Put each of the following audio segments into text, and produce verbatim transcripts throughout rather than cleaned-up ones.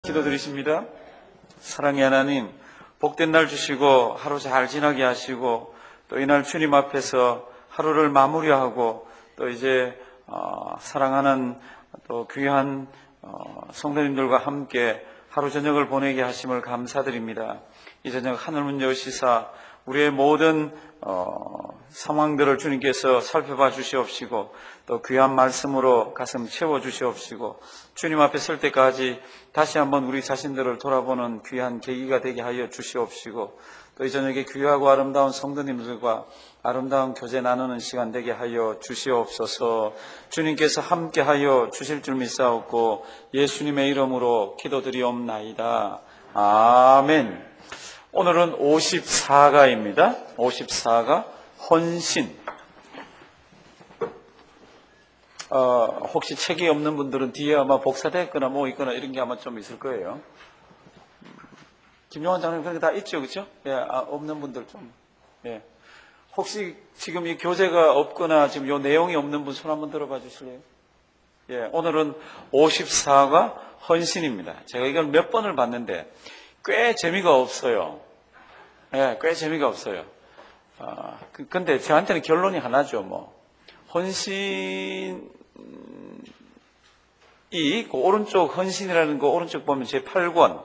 기도드리십니다. 사랑의 하나님, 복된 날 주시고 하루 잘 지나게 하시고 또 이날 주님 앞에서 하루를 마무리하고 또 이제 어, 사랑하는 또 귀한 어, 성도님들과 함께 하루 저녁을 보내게 하심을 감사드립니다. 이 저녁 하늘문 여시사 우리의 모든 어, 상황들을 주님께서 살펴봐 주시옵시고 또 귀한 말씀으로 가슴 채워 주시옵시고 주님 앞에 설 때까지 다시 한번 우리 자신들을 돌아보는 귀한 계기가 되게 하여 주시옵시고 또 이 저녁에 귀하고 아름다운 성도님들과 아름다운 교제 나누는 시간 되게 하여 주시옵소서. 주님께서 함께 하여 주실 줄 믿사옵고 예수님의 이름으로 기도드리옵나이다. 아멘. 오늘은 오십사 가입니다. 오십사 가 헌신. 어, 혹시 책이 없는 분들은 뒤에 아마 복사됐거나 뭐 있거나 이런 게 아마 좀 있을 거예요. 김용환 장로님 그런 게 다 있죠, 그렇죠? 예, 아, 없는 분들 좀. 예. 혹시 지금 이 교재가 없거나 지금 이 내용이 없는 분 손 한번 들어봐 주실래요? 예, 오늘은 오십사 가 헌신입니다. 제가 이걸 몇 번을 봤는데 꽤 재미가 없어요. 예, 꽤 재미가 없어요. 아, 그, 근데 저한테는 결론이 하나죠, 뭐. 헌신이, 그 오른쪽, 헌신이라는 거 오른쪽 보면 제팔 권,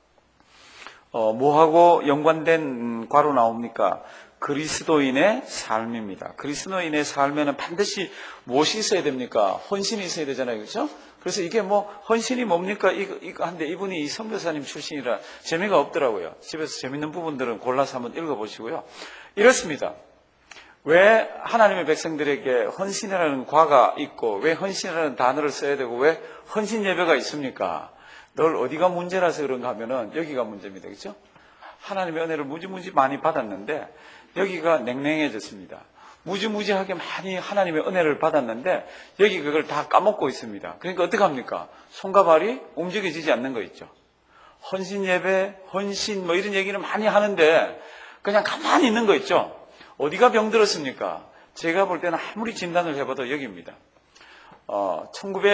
어, 뭐하고 연관된 과로 나옵니까? 그리스도인의 삶입니다. 그리스도인의 삶에는 반드시 무엇이 있어야 됩니까? 헌신이 있어야 되잖아요, 그렇죠? 그래서 이게 뭐 헌신이 뭡니까? 이거, 이거 한데 이분이 이 선교사님 출신이라 재미가 없더라고요. 집에서 재밌는 부분들은 골라서 한번 읽어보시고요. 이렇습니다. 왜 하나님의 백성들에게 헌신이라는 과가 있고 왜 헌신이라는 단어를 써야 되고 왜 헌신 예배가 있습니까? 늘 어디가 문제라서 그런가 하면은 여기가 문제입니다. 그렇죠? 하나님의 은혜를 무지무지 많이 받았는데 여기가 냉랭해졌습니다. 무지무지하게 많이 하나님의 은혜를 받았는데 여기 그걸 다 까먹고 있습니다. 그러니까 어떻게 합니까? 손과 발이 움직여지지 않는 거 있죠. 헌신 예배, 헌신 뭐 이런 얘기는 많이 하는데 그냥 가만히 있는 거 있죠. 어디가 병들었습니까? 제가 볼 때는 아무리 진단을 해봐도 여기입니다. 어,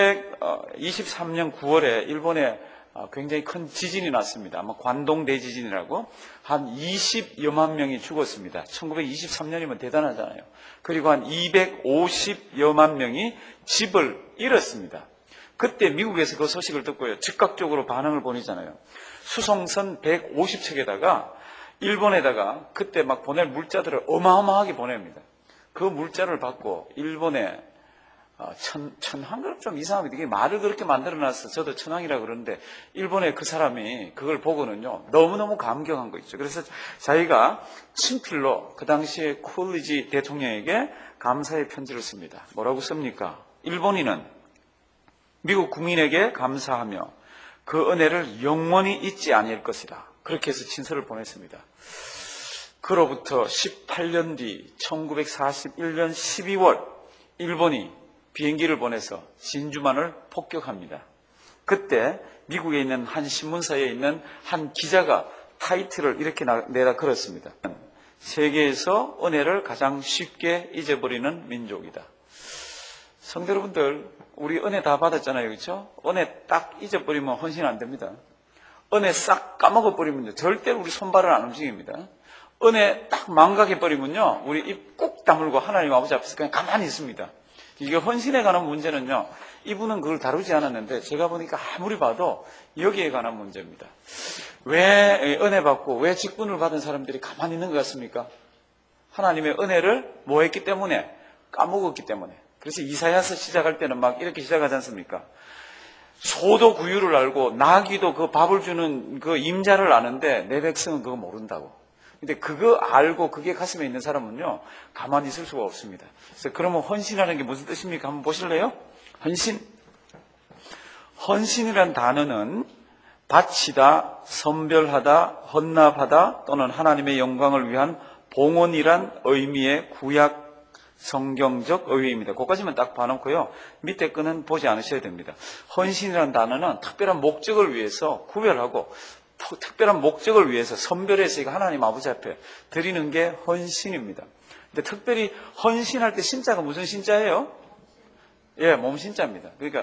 천구백이십삼 년 구월에 일본에 굉장히 큰 지진이 났습니다. 아마 관동 대지진이라고 한 이십여만 명이 죽었습니다. 천구백이십삼 년이면 대단하잖아요. 그리고 한 이백오십여만 명이 집을 잃었습니다. 그때 미국에서 그 소식을 듣고요. 즉각적으로 반응을 보내잖아요. 수송선 백오십 척에다가 일본에다가 그때 막 보낼 물자들을 어마어마하게 보냅니다. 그 물자를 받고 일본에 천, 천황은 좀 이상합니다. 이게 말을 그렇게 만들어놨어. 저도 천황이라 그러는데 일본의 그 사람이 그걸 보고는요 너무너무 감격한 거 있죠. 그래서 자기가 친필로 그 당시에 콜리지 대통령에게 감사의 편지를 씁니다. 뭐라고 씁니까? 일본인은 미국 국민에게 감사하며 그 은혜를 영원히 잊지 아니할 것이다. 그렇게 해서 친서를 보냈습니다. 그로부터 십팔 년 뒤 천구백사십일 년 십이월 일본이 비행기를 보내서 진주만을 폭격합니다. 그때 미국에 있는 한 신문사에 있는 한 기자가 타이틀을 이렇게 내다 걸었습니다. 세계에서 은혜를 가장 쉽게 잊어버리는 민족이다. 성도 여러분들, 우리 은혜 다 받았잖아요, 그렇죠? 은혜 딱 잊어버리면 헌신 안 됩니다. 은혜 싹 까먹어버리면요 절대로 우리 손발을 안 움직입니다. 은혜 딱 망각해버리면요 우리 입 꾹 다물고 하나님 아버지 앞에서 그냥 가만히 있습니다. 이게 헌신에 관한 문제는요 이분은 그걸 다루지 않았는데 제가 보니까 아무리 봐도 여기에 관한 문제입니다. 왜 은혜 받고 왜 직분을 받은 사람들이 가만히 있는 것 같습니까? 하나님의 은혜를 뭐 했기 때문에? 까먹었기 때문에. 그래서 이사야서 시작할 때는 막 이렇게 시작하지 않습니까? 소도 구유를 알고 나귀도 그 밥을 주는 그 임자를 아는데 내 백성은 그거 모른다고. 근데 그거 알고 그게 가슴에 있는 사람은요 가만히 있을 수가 없습니다. 그래서 그러면 헌신이라는 게 무슨 뜻입니까? 한번 보실래요? 헌신. 헌신이란 단어는 바치다, 선별하다, 헌납하다 또는 하나님의 영광을 위한 봉헌이란 의미의 구약 성경적 의의입니다. 그것까지만 딱 봐놓고요. 밑에 거는 보지 않으셔야 됩니다. 헌신이라는 단어는 특별한 목적을 위해서 구별하고 특별한 목적을 위해서 선별해서 이거 하나님 아버지 앞에 드리는 게 헌신입니다. 근데 특별히 헌신할 때 신자가 무슨 신자예요? 예, 몸 신자입니다. 그러니까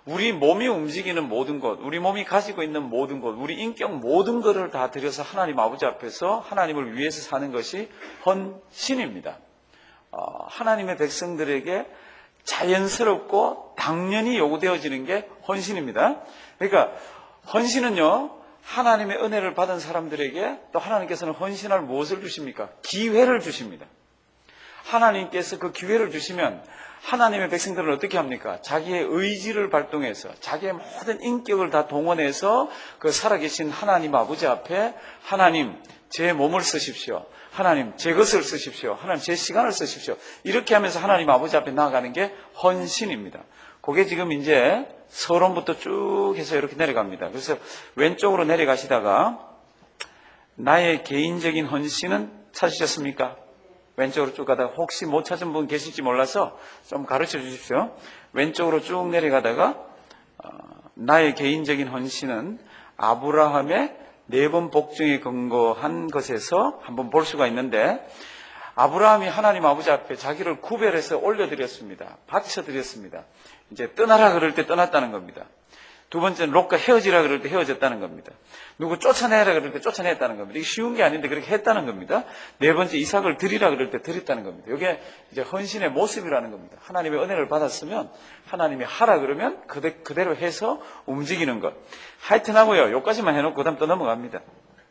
우리 몸이 움직이는 모든 것, 우리 몸이 가지고 있는 모든 것, 우리 인격 모든 것을 다 들여서 하나님 아버지 앞에서 하나님을 위해서 사는 것이 헌신입니다. 어, 하나님의 백성들에게 자연스럽고 당연히 요구되어지는 게 헌신입니다. 그러니까 헌신은요, 하나님의 은혜를 받은 사람들에게 또 하나님께서는 헌신할 무엇을 주십니까? 기회를 주십니다. 하나님께서 그 기회를 주시면 하나님의 백성들은 어떻게 합니까? 자기의 의지를 발동해서 자기의 모든 인격을 다 동원해서 그 살아계신 하나님 아버지 앞에 하나님 제 몸을 쓰십시오. 하나님 제 것을 쓰십시오. 하나님 제 시간을 쓰십시오. 이렇게 하면서 하나님 아버지 앞에 나아가는 게 헌신입니다. 그게 지금 이제 서론부터 쭉 해서 이렇게 내려갑니다. 그래서 왼쪽으로 내려가시다가 나의 개인적인 헌신은 찾으셨습니까? 왼쪽으로 쭉 가다가 혹시 못 찾은 분 계실지 몰라서 좀 가르쳐 주십시오. 왼쪽으로 쭉 내려가다가 어, 나의 개인적인 헌신은 아브라함의 네 번 복종에 근거한 것에서 한번 볼 수가 있는데, 아브라함이 하나님 아버지 앞에 자기를 구별해서 올려드렸습니다. 바쳐드렸습니다. 이제 떠나라 그럴 때 떠났다는 겁니다. 두 번째는 롯과 헤어지라 그럴 때 헤어졌다는 겁니다. 누구 쫓아내라 그럴 때 쫓아냈다는 겁니다. 이게 쉬운 게 아닌데 그렇게 했다는 겁니다. 네 번째 이삭을 드리라 그럴 때 드렸다는 겁니다. 이게 이제 헌신의 모습이라는 겁니다. 하나님의 은혜를 받았으면 하나님이 하라 그러면 그대로 해서 움직이는 것. 하여튼 하고요. 여기까지만 해놓고 그 다음 또 넘어갑니다.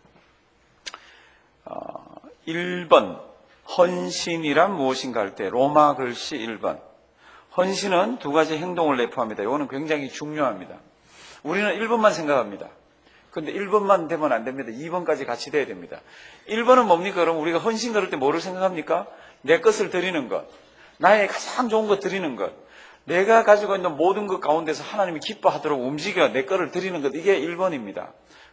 어, 일 번 헌신이란 무엇인가 할 때 로마 글씨 일 번 헌신은 두 가지 행동을 내포합니다. 이거는 굉장히 중요합니다. 우리는 일 번만 생각합니다. 그런데 일 번만 되면 안 됩니다. 이 번까지 같이 돼야 됩니다. 일 번은 뭡니까? 그럼 우리가 헌신 그럴 때 뭐를 생각합니까? 내 것을 드리는 것, 나의 가장 좋은 것 드리는 것, 내가 가지고 있는 모든 것 가운데서 하나님이 기뻐하도록 움직여 내 것을 드리는 것, 이게 일 번입니다.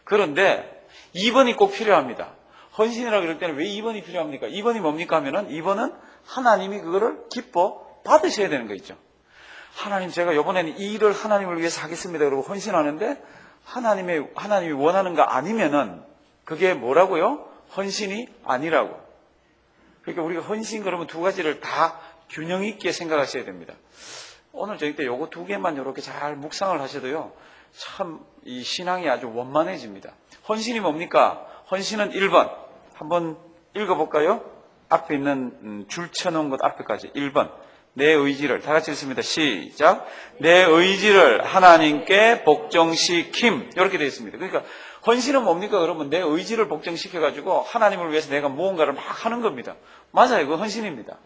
그런데 이 번이 꼭 필요합니다. 헌신이라고 그럴 때는 왜 이 번이 필요합니까? 이 번이 뭡니까 하면은 이 번은 하나님이 그거를 기뻐 받으셔야 되는 거 있죠. 하나님 제가 이번에는 이 일을 하나님을 위해서 하겠습니다. 그러고 헌신하는데 하나님의, 하나님이 원하는 거 아니면은 그게 뭐라고요? 헌신이 아니라고. 그러니까 우리가 헌신 그러면 두 가지를 다 균형 있게 생각하셔야 됩니다. 오늘 저희 때 요거 두 개만 이렇게 잘 묵상을 하셔도요, 참 이 신앙이 아주 원만해집니다. 헌신이 뭡니까? 헌신은 일 번. 한번 읽어볼까요? 앞에 있는 줄 쳐놓은 것 앞에까지. 일 번. 내 의지를, 다 같이 읽습니다. 시작. 내 의지를 하나님께 복종시킴. 이렇게 되어 있습니다. 그러니까 헌신은 뭡니까? 그러면 내 의지를 복종시켜가지고 하나님을 위해서 내가 무언가를 막 하는 겁니다. 맞아요. 그거 헌신입니다.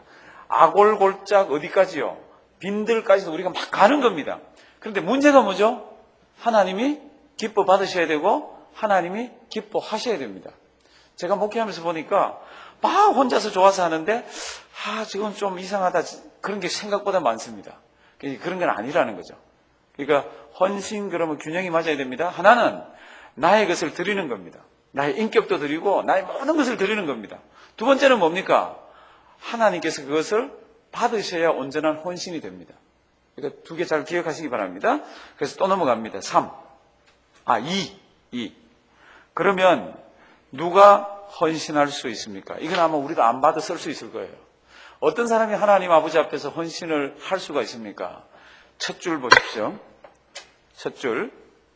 아골골짝 어디까지요? 빈들까지도 우리가 막 가는 겁니다. 그런데 문제가 뭐죠? 하나님이 기뻐 받으셔야 되고 하나님이 기뻐하셔야 됩니다. 제가 목회하면서 보니까 막 혼자서 좋아서 하는데 아 지금 좀 이상하다 그런 게 생각보다 많습니다. 그런 건 아니라는 거죠. 그러니까 헌신 그러면 균형이 맞아야 됩니다. 하나는 나의 것을 드리는 겁니다. 나의 인격도 드리고 나의 모든 것을 드리는 겁니다. 두 번째는 뭡니까? 하나님께서 그것을 받으셔야 온전한 헌신이 됩니다. 그러니까 두 개 잘 기억하시기 바랍니다. 그래서 또 넘어갑니다. 삼. 아, 이. 이. 그러면 누가 헌신할 수 있습니까? 이건 아마 우리도 안 받아 쓸 수 있을 거예요. 어떤 사람이 하나님 아버지 앞에서 헌신을 할 수가 있습니까? 첫 줄 보십시오. 첫 줄.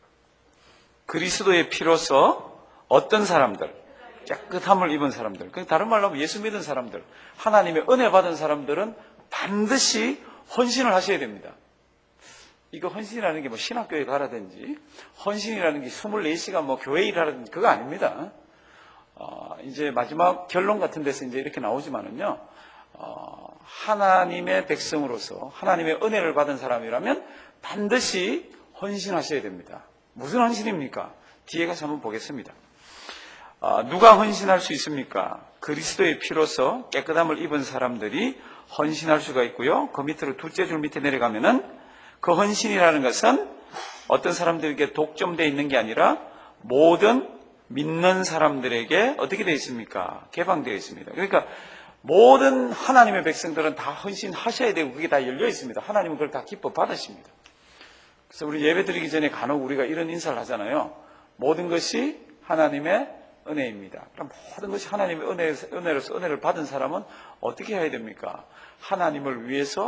그리스도의 피로서 어떤 사람들, 깨끗함을 입은 사람들, 다른 말로 하면 예수 믿은 사람들, 하나님의 은혜 받은 사람들은 반드시 헌신을 하셔야 됩니다. 이거 헌신이라는 게 뭐 신학교에 가라든지, 헌신이라는 게 이십사 시간 뭐 교회 일하라든지 그거 아닙니다. 어, 이제 마지막 결론 같은 데서 이제 이렇게 나오지만은요, 어, 하나님의 백성으로서 하나님의 은혜를 받은 사람이라면 반드시 헌신하셔야 됩니다. 무슨 헌신입니까? 뒤에 가서 한번 보겠습니다. 어, 누가 헌신할 수 있습니까? 그리스도의 피로서 깨끗함을 입은 사람들이 헌신할 수가 있고요. 그 밑으로 둘째 줄 밑에 내려가면은 그 헌신이라는 것은 어떤 사람들에게 독점되어 있는 게 아니라 모든 믿는 사람들에게 어떻게 되어 있습니까? 개방되어 있습니다. 그러니까 모든 하나님의 백성들은 다 헌신하셔야 되고 그게 다 열려 있습니다. 하나님은 그걸 다 기뻐 받으십니다. 그래서 우리 예배 드리기 전에 간혹 우리가 이런 인사를 하잖아요. 모든 것이 하나님의 은혜입니다. 그럼 모든 것이 하나님의 은혜, 은혜로서 은혜를 받은 사람은 어떻게 해야 됩니까? 하나님을 위해서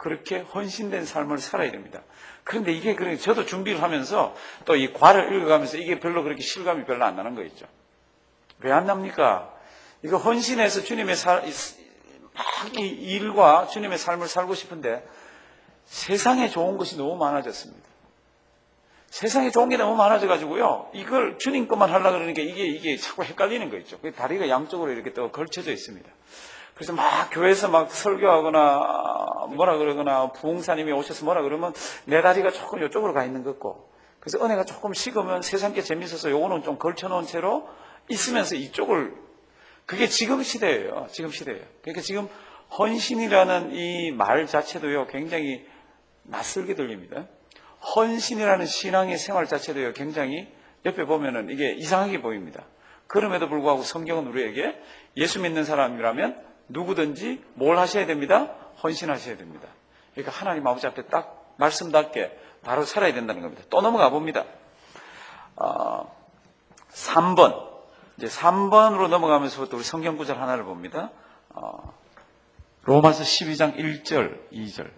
그렇게 헌신된 삶을 살아야 됩니다. 그런데 이게 그래 저도 준비를 하면서 또 이 과를 읽어가면서 이게 별로 그렇게 실감이 별로 안 나는 거 있죠. 왜 안 납니까? 이거 헌신해서 주님의 살, 막 이 일과 주님의 삶을 살고 싶은데 세상에 좋은 것이 너무 많아졌습니다. 세상에 좋은 게 너무 많아져가지고요. 이걸 주님 것만 하려고 그러니까 이게, 이게 자꾸 헷갈리는 거 있죠. 다리가 양쪽으로 이렇게 또 걸쳐져 있습니다. 그래서 막 교회에서 막 설교하거나 뭐라 그러거나 부흥사님이 오셔서 뭐라 그러면 내 다리가 조금 이쪽으로 가 있는 것 같고, 그래서 은혜가 조금 식으면 세상 게 재밌어서 요거는 좀 걸쳐놓은 채로 있으면서 이쪽을, 그게 지금 시대예요. 지금 시대예요. 그러니까 지금 헌신이라는 이 말 자체도요 굉장히 낯설게 들립니다. 헌신이라는 신앙의 생활 자체도요 굉장히 옆에 보면은 이게 이상하게 보입니다. 그럼에도 불구하고 성경은 우리에게 예수 믿는 사람이라면 누구든지 뭘 하셔야 됩니다? 헌신하셔야 됩니다. 그러니까 하나님 아버지 앞에 딱 말씀답게 바로 살아야 된다는 겁니다. 또 넘어가 봅니다. 어, 삼 번. 이제 삼 번으로 넘어가면서부터 우리 성경 구절 하나를 봅니다. 어, 로마서 십이 장 일 절, 이 절.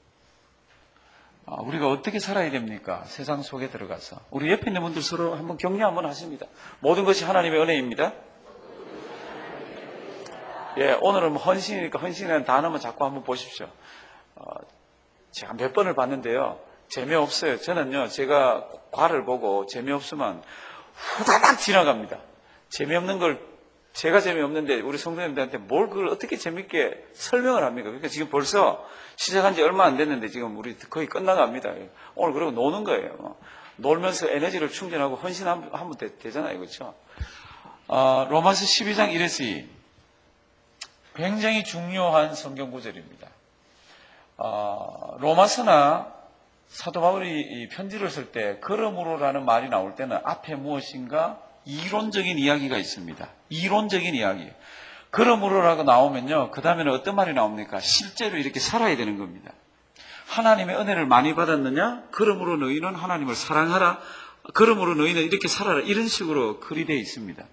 어, 우리가 어떻게 살아야 됩니까? 세상 속에 들어가서. 우리 옆에 있는 분들 서로 한번 격려 한번 하십니다. 모든 것이 하나님의 은혜입니다. 예, 오늘은 헌신이니까 헌신이라는 단어만 자꾸 한번 보십시오. 어, 제가 몇 번을 봤는데요. 재미없어요. 저는요, 제가 과를 보고 재미없으면 후다닥 지나갑니다. 재미없는 걸, 제가 재미없는데 우리 성도님들한테 뭘 그걸 어떻게 재밌게 설명을 합니까? 그러니까 지금 벌써 시작한 지 얼마 안 됐는데 지금 우리 거의 끝나갑니다. 오늘 그러고 노는 거예요. 놀면서 에너지를 충전하고 헌신하면 되잖아요. 그렇죠? 어, 로마서 십이 장 일에서 이. 굉장히 중요한 성경 구절입니다. 어, 로마서나 사도 바울이 편지를 쓸 때 그러므로라는 말이 나올 때는 앞에 무엇인가 이론적인 이야기가 있습니다. 이론적인 이야기. 그러므로라고 나오면요, 그 다음에는 어떤 말이 나옵니까? 실제로 이렇게 살아야 되는 겁니다. 하나님의 은혜를 많이 받았느냐? 그러므로 너희는 하나님을 사랑하라. 그러므로 너희는 이렇게 살아라. 이런 식으로 글이 되어 있습니다.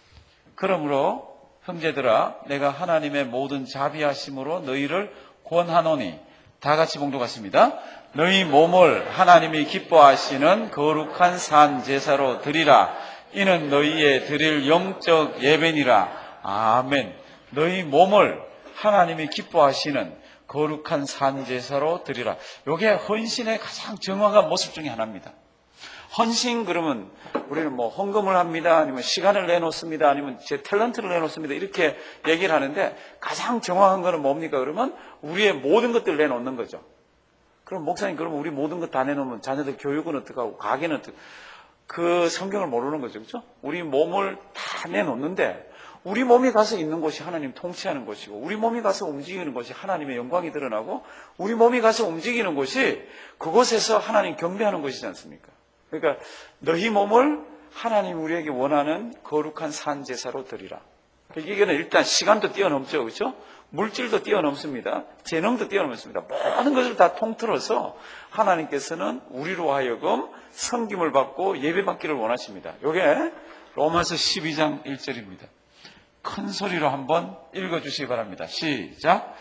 그러므로 형제들아, 내가 하나님의 모든 자비하심으로 너희를 권하노니, 다 같이 봉독하십니다. 너희 몸을 하나님이 기뻐하시는 거룩한 산 제사로 드리라. 이는 너희의 드릴 영적 예배니라. 아멘. 너희 몸을 하나님이 기뻐하시는 거룩한 산 제사로 드리라. 이게 헌신의 가장 정확한 모습 중에 하나입니다. 헌신 그러면 우리는 뭐 헌금을 합니다, 아니면 시간을 내놓습니다, 아니면 제 탤런트를 내놓습니다, 이렇게 얘기를 하는데 가장 정확한 거는 뭡니까? 그러면 우리의 모든 것들을 내놓는 거죠. 그럼 목사님, 그러면 우리 모든 것 다 내놓으면 자녀들 교육은 어떻게 하고 가게는 어떻게, 그 성경을 모르는 거죠. 그렇죠? 우리 몸을 다 내놓는데 우리 몸이 가서 있는 곳이 하나님 통치하는 곳이고, 우리 몸이 가서 움직이는 곳이 하나님의 영광이 드러나고, 우리 몸이 가서 움직이는 곳이 그곳에서 하나님 경배하는 곳이지 않습니까? 그러니까 너희 몸을 하나님 우리에게 원하는 거룩한 산 제사로 드리라. 이게는 일단 시간도 뛰어넘죠. 그렇죠? 물질도 뛰어넘습니다. 재능도 뛰어넘습니다. 모든 것을 다 통틀어서 하나님께서는 우리로 하여금 섬김을 받고 예배받기를 원하십니다. 이게 로마서 십이 장 일 절입니다. 큰 소리로 한번 읽어주시기 바랍니다. 시작.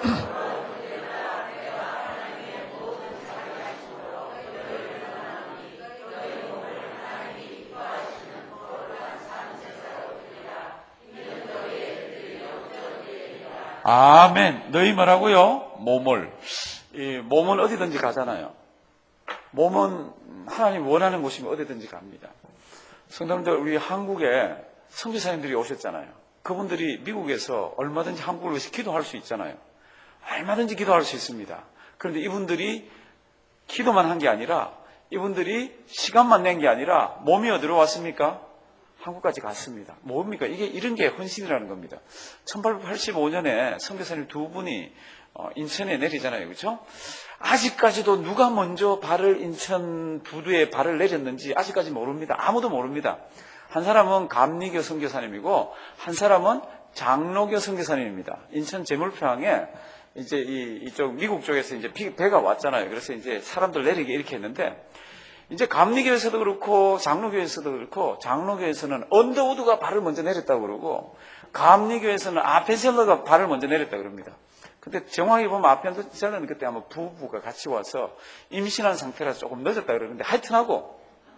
아멘. 너희 뭐라고요? 몸을. 이 몸은 어디든지 가잖아요. 몸은 하나님 원하는 곳이면 어디든지 갑니다. 성도님들, 우리 한국에 선교사님들이 오셨잖아요. 그분들이 미국에서 얼마든지 한국을 위해서 기도할 수 있잖아요. 얼마든지 기도할 수 있습니다. 그런데 이분들이 기도만 한 게 아니라, 이분들이 시간만 낸 게 아니라 몸이 어디로 왔습니까? 한국까지 갔습니다. 뭡니까? 이게 이런 게 헌신이라는 겁니다. 천팔백팔십오 년에 선교사님 두 분이 인천에 내리잖아요. 그렇죠? 아직까지도 누가 먼저 발을 인천 부두에 발을 내렸는지 아직까지 모릅니다. 아무도 모릅니다. 한 사람은 감리교 선교사님이고 한 사람은 장로교 선교사님입니다. 인천 제물표항에 이제 이, 이쪽 미국 쪽에서 이제 배가 왔잖아요. 그래서 이제 사람들 내리게 이렇게 했는데, 이제 감리교에서도 그렇고 장로교에서도 그렇고, 장로교에서는 언더우드가 발을 먼저 내렸다고 그러고, 감리교에서는 아펜셀러가 발을 먼저 내렸다고 그럽니다. 근데 정확히 보면 아편 젤러는 그때 아마 부부가 같이 와서 임신한 상태라서 조금 늦었다 그러는데 하여튼하고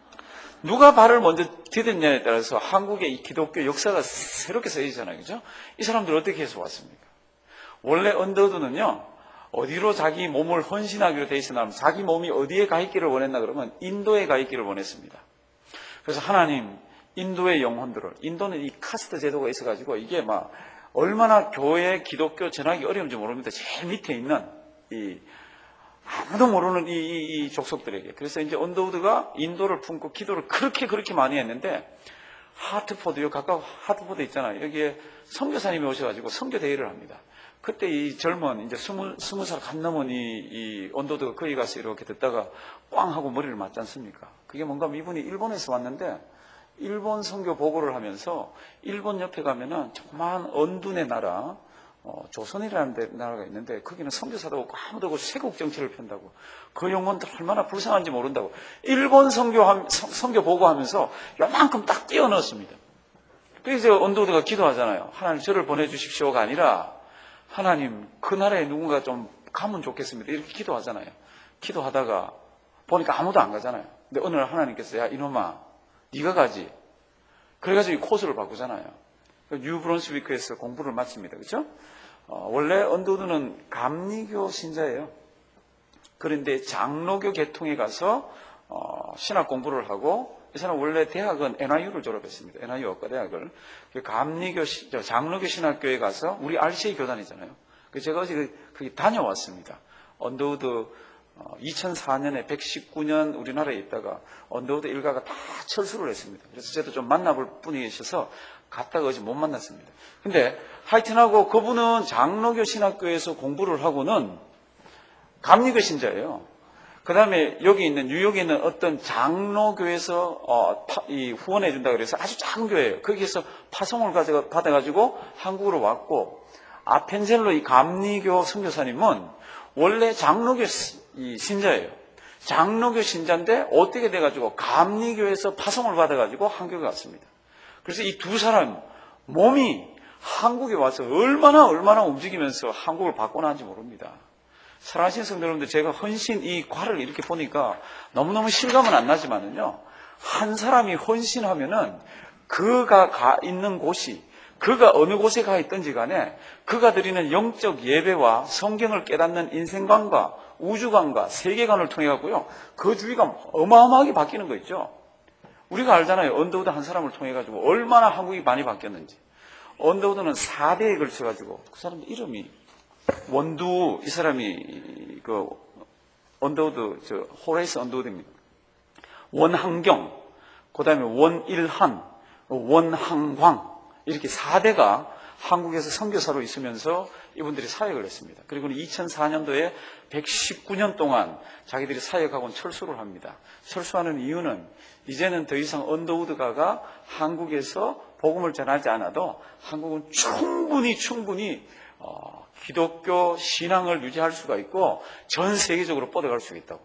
누가 발을 먼저 디뎠냐에 따라서 한국의 이 기독교 역사가 새롭게 쓰이잖아요. 그죠? 이 사람들 어떻게 해서 왔습니까? 원래 언더우드는요, 어디로 자기 몸을 헌신하기로 돼 있으나 자기 몸이 어디에 가 있기를 원했나 그러면 인도에 가 있기를 원했습니다. 그래서 하나님, 인도의 영혼들을, 인도는 이 카스트 제도가 있어가지고 이게 막 얼마나 교회 기독교 전하기 어려운지 모릅니다. 제일 밑에 있는 이 아무도 모르는 이, 이, 이 족속들에게. 그래서 이제 언더우드가 인도를 품고 기도를 그렇게 그렇게 많이 했는데 하트포드요, 가까운 하트포드 있잖아요. 여기에 선교사님이 오셔가지고 선교 대회를 합니다. 그때 이 젊은 이제 스무 스무 살 간 넘은 이, 이 언더우드가 거기 가서 이렇게 듣다가 꽝 하고 머리를 맞지 않습니까? 그게 뭔가 하면 이분이 일본에서 왔는데 일본 선교 보고를 하면서 일본 옆에 가면은 조그만 언둔의 나라, 어, 조선이라는 데, 나라가 있는데 거기는 선교사도 없고 아무도 없고 세국 정치를 편다고. 그 영혼들 얼마나 불쌍한지 모른다고. 일본 선교, 선교 보고하면서 요만큼 딱 띄워 넣었습니다. 그래서 언더우드가 기도하잖아요. 하나님 저를 보내주십시오가 아니라 하나님 그 나라에 누군가 좀 가면 좋겠습니다. 이렇게 기도하잖아요. 기도하다가 보니까 아무도 안 가잖아요. 근데 어느 날 하나님께서 야 이놈아 네가 가지. 그래가지고 이 코스를 바꾸잖아요. 뉴브런스위크에서 공부를 마칩니다. 그렇죠? 어, 원래 언더우드는 감리교 신자예요. 그런데 장로교 계통에 가서 어, 신학 공부를 하고 이 사람 원래 대학은 엔아이유를 졸업했습니다. 엔아이유 어과대학을. 감리교 장로교 신학교에 가서 우리 알씨에이 교단이잖아요. 그래서 제가 어제 거기 다녀왔습니다. 언더우드 어, 이천사 년에 백십구 년 우리나라에 있다가 언더우드 일가가 다 철수를 했습니다. 그래서 저도 좀 만나볼 분이 계셔서 갔다가 어제 못 만났습니다. 근데 하여튼하고 그분은 장로교 신학교에서 공부를 하고는 감리교 신자예요. 그 다음에 여기 있는 뉴욕에 있는 어떤 장로교에서 어, 파, 이 후원해 준다 그래서 아주 작은 교회예요. 거기에서 파송을 가져 받아가지고 한국으로 왔고 아펜젤로 이 감리교 선교사님은 원래 장로교 이 신자예요. 장로교 신자인데 어떻게 돼가지고 감리교에서 파송을 받아가지고 한국에 왔습니다. 그래서 이 두 사람 몸이 한국에 와서 얼마나 얼마나 움직이면서 한국을 바꿔나는지 모릅니다. 사랑하시는 성도 여러분들, 제가 헌신 이 과를 이렇게 보니까 너무너무 실감은 안 나지만은요, 한 사람이 헌신하면은 그가 가 있는 곳이, 그가 어느 곳에 가 있든지 간에 그가 드리는 영적 예배와 성경을 깨닫는 인생관과 우주관과 세계관을 통해 갖고요, 그 주위가 어마어마하게 바뀌는 거 있죠. 우리가 알잖아요. 언더우드 한 사람을 통해 가지고 얼마나 한국이 많이 바뀌었는지. 언더우드는 사 대에 걸쳐 가지고 그 사람 이름이 원두, 이 사람이 그 언더우드 저 호레이스 언더우드입니다. 원항경, 그다음에 원일한, 원항광 이렇게 사 대가 한국에서 선교사로 있으면서 이분들이 사역을 했습니다. 그리고 이천사 년도에 백십구 년 동안 자기들이 사역하고는 철수를 합니다. 철수하는 이유는 이제는 더 이상 언더우드가가 한국에서 복음을 전하지 않아도 한국은 충분히 충분히 어, 기독교 신앙을 유지할 수가 있고 전 세계적으로 뻗어갈 수 있다고.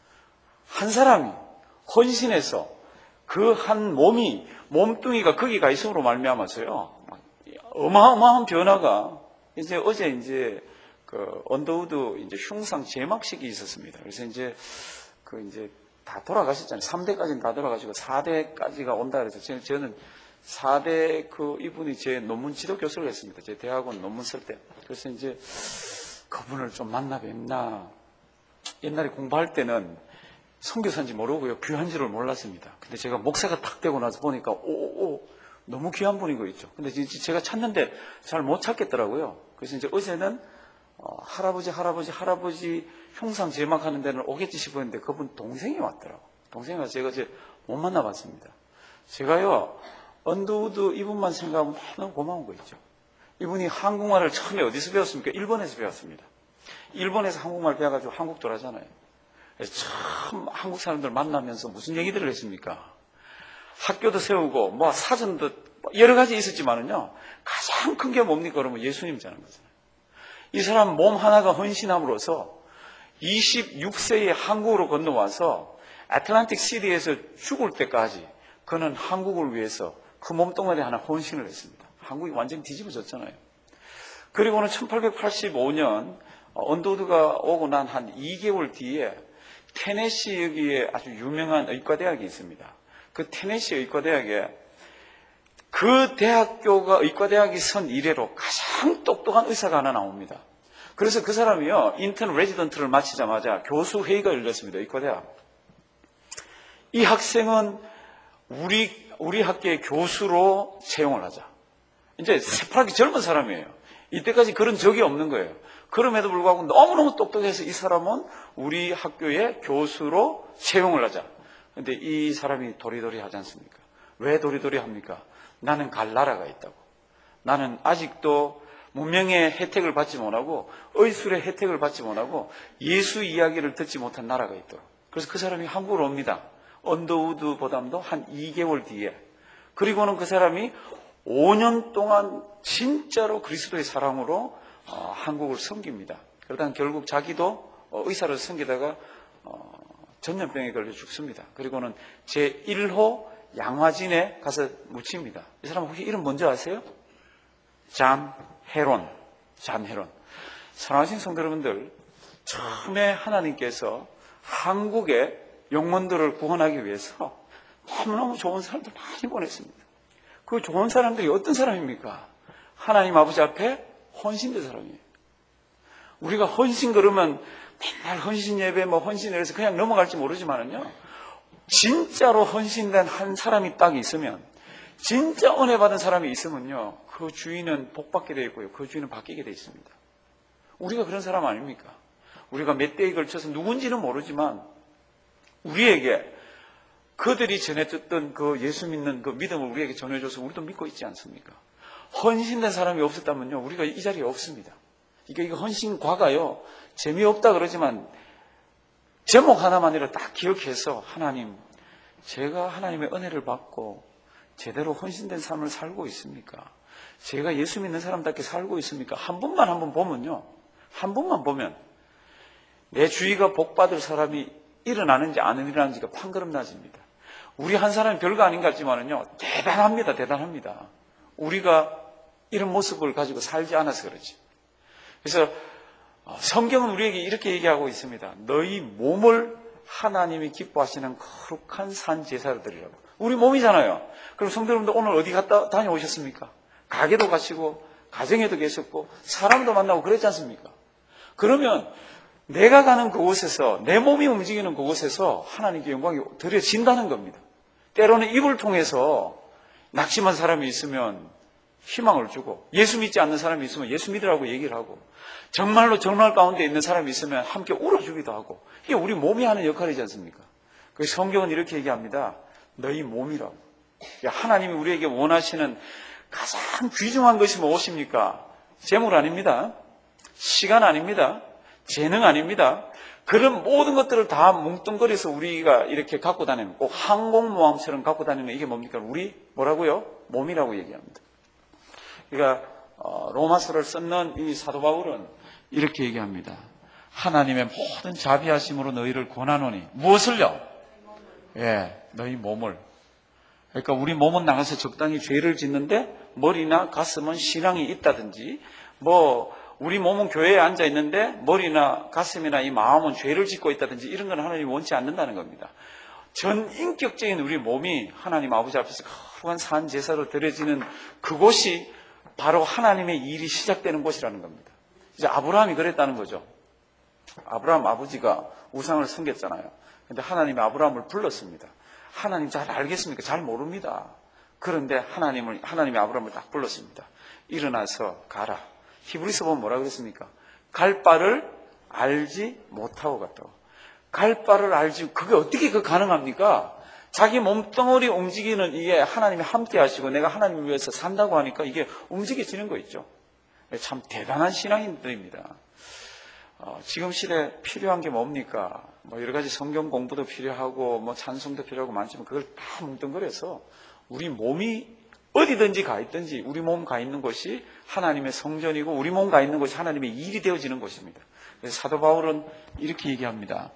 한 사람이 헌신해서 그 한 몸이 몸뚱이가 거기 가 있음으로 말미암아서요. 어마어마한 변화가 이제 어제 이제 그 언더우드 이제 흉상 제막식이 있었습니다. 그래서 이제 그 이제 다 돌아가셨잖아요. 삼 대까지는 다 돌아가시고 사 대까지가 온다 그래서 저는, 저는 사 대 그 이분이 제 논문 지도 교수를 했습니다. 제 대학원 논문 쓸 때. 그래서 이제 그분을 좀 만나 뵙나. 옛날에 공부할 때는 선교사인지 모르고요. 귀한지를 몰랐습니다. 근데 제가 목사가 탁 되고 나서 보니까 오오오 너무 귀한 분인 거 있죠. 근데 제가 찾는데 잘 못 찾겠더라고요. 그래서 이제 어제는 어, 할아버지 할아버지 할아버지 흉상 제막하는 데는 오겠지 싶었는데 그분 동생이 왔더라고요. 동생이 와서 제가 이제 못 만나봤습니다. 제가요 언더우드 이분만 생각하면 너무 고마운 거 있죠. 이분이 한국말을 처음에 어디서 배웠습니까? 일본에서 배웠습니다. 일본에서 한국말 배워가지고 한국 돌아잖아요. 그래서 처음 한국 사람들 만나면서 무슨 얘기들을 했습니까? 학교도 세우고 뭐 사전도 여러 가지 있었지만은요 가장 큰 게 뭡니까? 그러면 예수님 자는 거잖아요. 이 사람 몸 하나가 헌신함으로써 이십육 세에 한국으로 건너와서 애틀랜틱 시티에서 죽을 때까지 그는 한국을 위해서 그 몸뚱아리 하나 헌신을 했습니다. 한국이 완전히 뒤집어졌잖아요. 그리고는 천팔백팔십오 년 언더우드가 오고 난 한 이 개월 뒤에 테네시 여기에 아주 유명한 의과대학이 있습니다. 그 테네시 의과대학에 그 대학교가 의과대학이 선 이래로 가장 똑똑한 의사가 하나 나옵니다. 그래서 그 사람이요, 인턴 레지던트를 마치자마자 교수 회의가 열렸습니다. 의과대학. 이 학생은 우리 우리 학교의 교수로 채용을 하자. 이제 새파랗게 젊은 사람이에요. 이때까지 그런 적이 없는 거예요. 그럼에도 불구하고 너무너무 똑똑해서 이 사람은 우리 학교의 교수로 채용을 하자. 그런데 이 사람이 도리도리 하지 않습니까? 왜 도리도리 합니까? 나는 갈 나라가 있다고. 나는 아직도 문명의 혜택을 받지 못하고 의술의 혜택을 받지 못하고 예수 이야기를 듣지 못한 나라가 있도록. 그래서 그 사람이 한국으로 옵니다. 언더우드보다도 한 이 개월 뒤에. 그리고는 그 사람이 오 년 동안 진짜로 그리스도의 사랑으로 어, 한국을 섬깁니다. 그러다 결국 자기도 어, 의사로 섬기다가 어, 전염병에 걸려 죽습니다. 그리고는 제일 호 양화진에 가서 묻힙니다. 이 사람 혹시 이름 뭔지 아세요? 잔 헤론. 잔 헤론. 사랑하신 성도 여러분들, 처음에 하나님께서 한국의 영혼들을 구원하기 위해서 너무너무 좋은 사람들 많이 보냈습니다. 그 좋은 사람들이 어떤 사람입니까? 하나님 아버지 앞에 헌신된 사람이에요. 우리가 헌신 그러면 맨날 헌신 예배, 뭐 헌신 예배에서 그냥 넘어갈지 모르지만은요, 진짜로 헌신된 한 사람이 딱 있으면, 진짜 은혜 받은 사람이 있으면요, 그 주인은 복받게 되어 있고요, 그 주인은 바뀌게 되어 있습니다. 우리가 그런 사람 아닙니까? 우리가 몇 대에 걸쳐서 누군지는 모르지만 우리에게 그들이 전해줬던 그 예수 믿는 그 믿음을 우리에게 전해줘서 우리도 믿고 있지 않습니까? 헌신된 사람이 없었다면요, 우리가 이 자리에 없습니다. 이게 이거 헌신과가요, 재미없다 그러지만 제목 하나만이라 딱 기억해서, 하나님, 제가 하나님의 은혜를 받고 제대로 헌신된 삶을 살고 있습니까? 제가 예수 믿는 사람답게 살고 있습니까? 한 번만 한 번 보면요, 한 번만 보면 내 주위가 복받을 사람이 일어나는지 안 일어나는지가 판가름 나집니다. 우리 한 사람이 별거 아닌 것 같지만은요, 대단합니다. 대단합니다. 우리가 이런 모습을 가지고 살지 않아서 그렇지. 그래서 성경은 우리에게 이렇게 얘기하고 있습니다. 너희 몸을 하나님이 기뻐하시는 거룩한 산 제사로 드리라고. 우리 몸이잖아요. 그럼 성도 여러분들 오늘 어디 갔다 다녀오셨습니까? 가게도 가시고 가정에도 계셨고 사람도 만나고 그랬지 않습니까? 그러면 내가 가는 그곳에서, 내 몸이 움직이는 그곳에서 하나님께 영광이 드려진다는 겁니다. 때로는 입을 통해서 낙심한 사람이 있으면 희망을 주고, 예수 믿지 않는 사람이 있으면 예수 믿으라고 얘기를 하고, 정말로 정말 가운데 있는 사람이 있으면 함께 울어주기도 하고, 이게 우리 몸이 하는 역할이지 않습니까? 그래서 성경은 이렇게 얘기합니다. 너희 몸이라고. 하나님이 우리에게 원하시는 가장 귀중한 것이 무엇입니까? 재물 아닙니다. 시간 아닙니다. 재능 아닙니다. 그런 모든 것들을 다 뭉뚱거려서 우리가 이렇게 갖고 다니는, 꼭 항공모함처럼 갖고 다니는 이게 뭡니까? 우리 뭐라고요? 몸이라고 얘기합니다. 그러니까 로마서를 썼는 이 사도 바울은 이렇게 얘기합니다. 하나님의 모든 자비하심으로 너희를 권하노니 무엇을요? 예, 너희 몸을. 그러니까 우리 몸은 나가서 적당히 죄를 짓는데 머리나 가슴은 신앙이 있다든지, 뭐 우리 몸은 교회에 앉아 있는데 머리나 가슴이나 이 마음은 죄를 짓고 있다든지, 이런 건 하나님이 원치 않는다는 겁니다. 전 인격적인 우리 몸이 하나님 아버지 앞에서 거룩한 산 제사로 드려지는 그곳이 바로 하나님의 일이 시작되는 곳이라는 겁니다. 이제 아브라함이 그랬다는 거죠. 아브라함 아버지가 우상을 섬겼잖아요. 그런데 하나님이 아브라함을 불렀습니다. 하나님 잘 알겠습니까? 잘 모릅니다. 그런데 하나님을, 하나님이 아브라함을 딱 불렀습니다. 일어나서 가라. 히브리서 보면 뭐라 그랬습니까? 갈 바를 알지 못하고 갔다고. 갈 바를 알지, 그게 어떻게 그 가능합니까? 자기 몸뚱어리 움직이는 이게 하나님이 함께 하시고 내가 하나님을 위해서 산다고 하니까 이게 움직여지는 거 있죠. 참 대단한 신앙인들입니다. 어, 지금 시대에 필요한 게 뭡니까? 뭐 여러 가지 성경 공부도 필요하고 뭐 찬송도 필요하고 많지만 그걸 다 뭉뚱그려서 우리 몸이 어디든지 가 있든지 우리 몸 가 있는 곳이 하나님의 성전이고 우리 몸 가 있는 곳이 하나님의 일이 되어지는 곳입니다. 그래서 사도 바울은 이렇게 얘기합니다.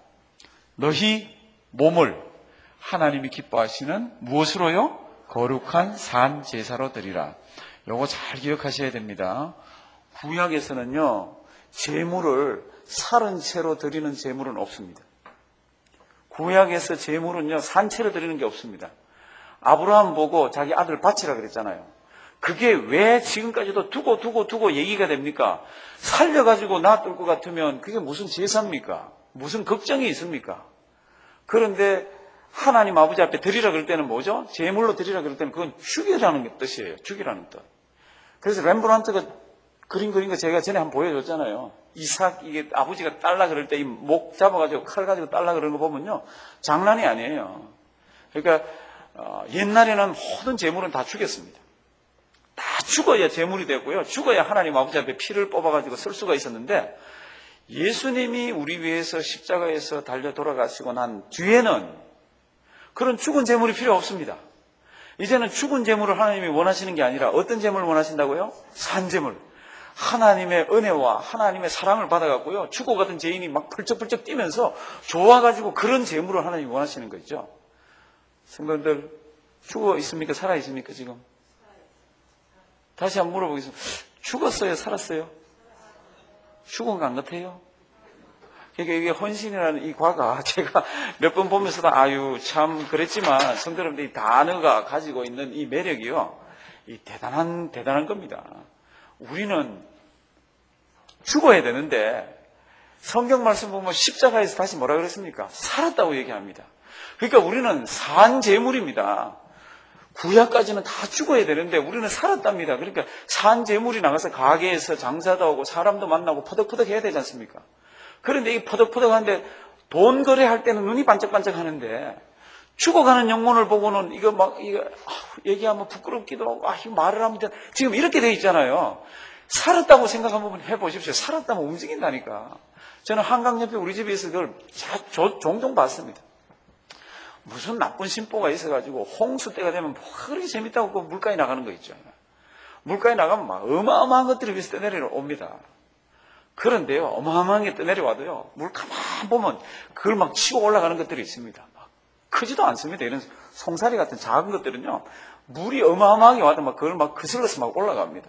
너희 몸을 하나님이 기뻐하시는 무엇으로요? 거룩한 산 제사로 드리라. 요거 잘 기억하셔야 됩니다. 구약에서는요, 제물을 살은 채로 드리는 제물은 없습니다. 구약에서 제물은요, 산채로 드리는 게 없습니다. 아브라함 보고 자기 아들 바치라 그랬잖아요. 그게 왜 지금까지도 두고 두고 두고 얘기가 됩니까? 살려가지고 놔둘 것 같으면 그게 무슨 제사입니까? 무슨 걱정이 있습니까? 그런데 하나님 아버지 앞에 드리라 그럴 때는 뭐죠? 제물로 드리라 그럴 때는 그건 죽이라는 뜻이에요. 죽이라는 뜻. 그래서 렘브란트가 그림 그린 거 제가 전에 한번 보여줬잖아요. 이삭, 이게 아버지가 딸라 그럴 때 이 목 잡아가지고 칼 가지고 딸라 그러는 거 보면요. 장난이 아니에요. 그러니까, 어, 옛날에는 모든 제물은 다 죽였습니다. 다 죽어야 제물이 되고요. 죽어야 하나님 아버지 앞에 피를 뽑아가지고 쓸 수가 있었는데, 예수님이 우리 위해서 십자가에서 달려 돌아가시고 난 뒤에는 그런 죽은 제물이 필요 없습니다. 이제는 죽은 제물을 하나님이 원하시는 게 아니라 어떤 제물을 원하신다고요? 산 제물. 하나님의 은혜와 하나님의 사랑을 받아갖고요. 죽어가던 죄인이 막 펄쩍펄쩍 뛰면서 좋아가지고 그런 제물을 하나님이 원하시는 거죠. 성도들, 죽어 있습니까? 살아 있습니까? 지금? 다시 한번 물어보겠습니다. 죽었어요? 살았어요? 죽은 것 같아요? 그러니까 이게 헌신이라는 이 과가 제가 몇 번 보면서도 아유 참 그랬지만 성도님들 이 단어가 가지고 있는 이 매력이요, 이 대단한 대단한 겁니다. 우리는 죽어야 되는데 성경 말씀 보면 십자가에서 다시 뭐라 그랬습니까? 살았다고 얘기합니다. 그러니까 우리는 산 제물입니다. 구약까지는 다 죽어야 되는데 우리는 살았답니다. 그러니까 산 제물이 나가서 가게에서 장사도 하고 사람도 만나고 퍼덕퍼덕 해야 되지 않습니까? 그런데 이 퍼덕퍼덕한데 돈 거래할 때는 눈이 반짝반짝 하는데 죽어가는 영혼을 보고는 이거 막 이거 얘기하면 부끄럽기도 하고 아 이거 말을 하면 돼. 지금 이렇게 돼 있잖아요. 살았다고 생각 한번 해보십시오. 살았다면 움직인다니까. 저는 한강 옆에 우리 집에 있어서 그걸 자, 저, 종종 봤습니다. 무슨 나쁜 심보가 있어가지고 홍수 때가 되면 뭐가 그렇게 재밌다고 그 물가에 나가는 거 있죠. 물가에 나가면 막 어마어마한 것들이 위에서 떠내려옵니다. 그런데요, 어마어마한 게 떠내려와도요, 물 가만 보면 그걸 막 치고 올라가는 것들이 있습니다. 막 크지도 않습니다. 이런 송사리 같은 작은 것들은요, 물이 어마어마하게 와도 막 그걸 막 그슬러서 막 올라갑니다.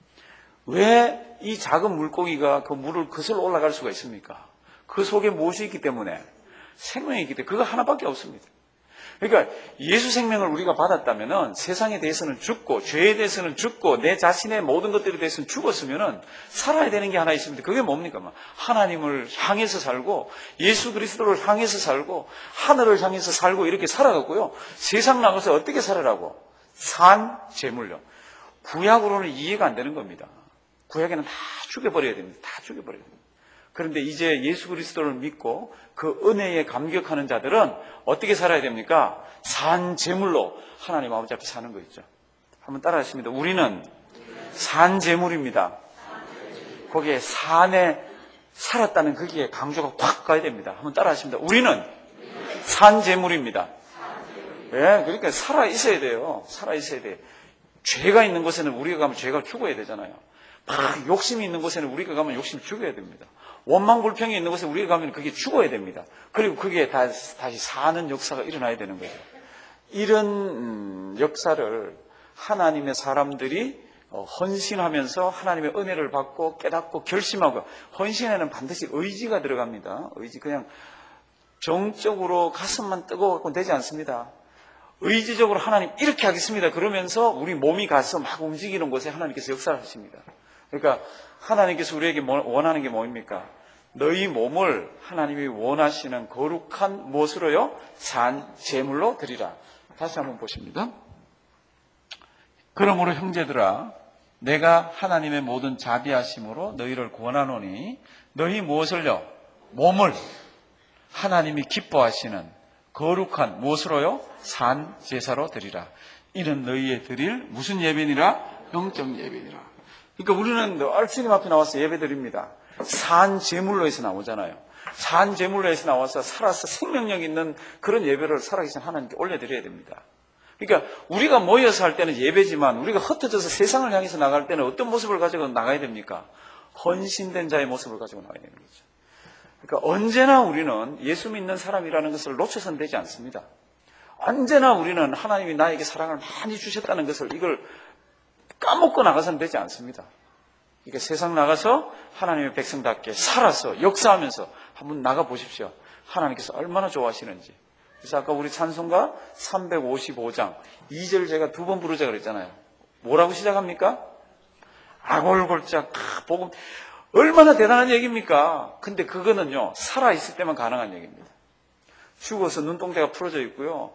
왜 이 작은 물고기가 그 물을 그슬러 올라갈 수가 있습니까? 그 속에 무엇이 있기 때문에? 생명이 있기 때문에. 그거 하나밖에 없습니다. 그러니까 예수 생명을 우리가 받았다면은 세상에 대해서는 죽고 죄에 대해서는 죽고 내 자신의 모든 것들에 대해서는 죽었으면은 살아야 되는 게 하나 있습니다. 그게 뭡니까? 하나님을 향해서 살고 예수 그리스도를 향해서 살고 하늘을 향해서 살고 이렇게 살아갔고요. 세상 나가서 어떻게 살아라고? 산 제물요. 구약으로는 이해가 안 되는 겁니다. 구약에는 다 죽여버려야 됩니다. 다 죽여버려야 됩니다. 그런데 이제 예수 그리스도를 믿고 그 은혜에 감격하는 자들은 어떻게 살아야 됩니까? 산 제물로 하나님 아버지 앞에 사는 거 있죠. 한번 따라 하십니다. 우리는 산 제물입니다. 거기에 산에 살았다는 거기에 강조가 확 가야 됩니다. 한번 따라 하십니다. 우리는 산 제물입니다. 예, 네, 그러니까 살아 있어야 돼요. 살아 있어야 돼. 죄가 있는 곳에는 우리가 가면 죄가 죽어야 되잖아요. 막 욕심이 있는 곳에는 우리가 가면 욕심이 죽어야 됩니다. 원망 불평이 있는 곳에 우리가 가면 그게 죽어야 됩니다. 그리고 그게 다시, 다시 사는 역사가 일어나야 되는 거죠. 이런 역사를 하나님의 사람들이 헌신하면서 하나님의 은혜를 받고 깨닫고 결심하고, 헌신에는 반드시 의지가 들어갑니다. 의지, 그냥 정적으로 가슴만 뜨거워갖고 되지 않습니다. 의지적으로 하나님 이렇게 하겠습니다. 그러면서 우리 몸이 가서 막 움직이는 곳에 하나님께서 역사를 하십니다. 그러니까 하나님께서 우리에게 원하는 게 뭐입니까? 너희 몸을 하나님이 원하시는 거룩한 무엇으로요? 산 제물로 드리라. 다시 한번 보십니다. 그러므로 형제들아, 내가 하나님의 모든 자비하심으로 너희를 권하노니 너희 무엇을요? 몸을 하나님이 기뻐하시는 거룩한 무엇으로요? 산 제사로 드리라. 이는 너희의 드릴 무슨 예배니라? 영적 예배니라. 그러니까 우리는 늘 주님 앞에 나와서 예배 드립니다. 산 제물로 해서 나오잖아요. 산 제물로 해서 나와서 살아서 생명력 있는 그런 예배를 살아계신 하나님께 올려드려야 됩니다. 그러니까 우리가 모여서 할 때는 예배지만 우리가 흩어져서 세상을 향해서 나갈 때는 어떤 모습을 가지고 나가야 됩니까? 헌신된 자의 모습을 가지고 나가야 되는 거죠. 그러니까 언제나 우리는 예수 믿는 사람이라는 것을 놓쳐서는 되지 않습니다. 언제나 우리는 하나님이 나에게 사랑을 많이 주셨다는 것을 이걸 까먹고 나가서는 되지 않습니다. 그러니까 세상 나가서 하나님의 백성답게 살아서 역사하면서 한번 나가 보십시오. 하나님께서 얼마나 좋아하시는지. 그래서 아까 우리 찬송가 삼백오십오 장 이 절 제가 두 번 부르자 그랬잖아요. 뭐라고 시작합니까? 아골골짝 복음. 얼마나 대단한 얘기입니까? 근데 그거는요, 살아있을 때만 가능한 얘기입니다. 죽어서 눈동자가 풀어져 있고요,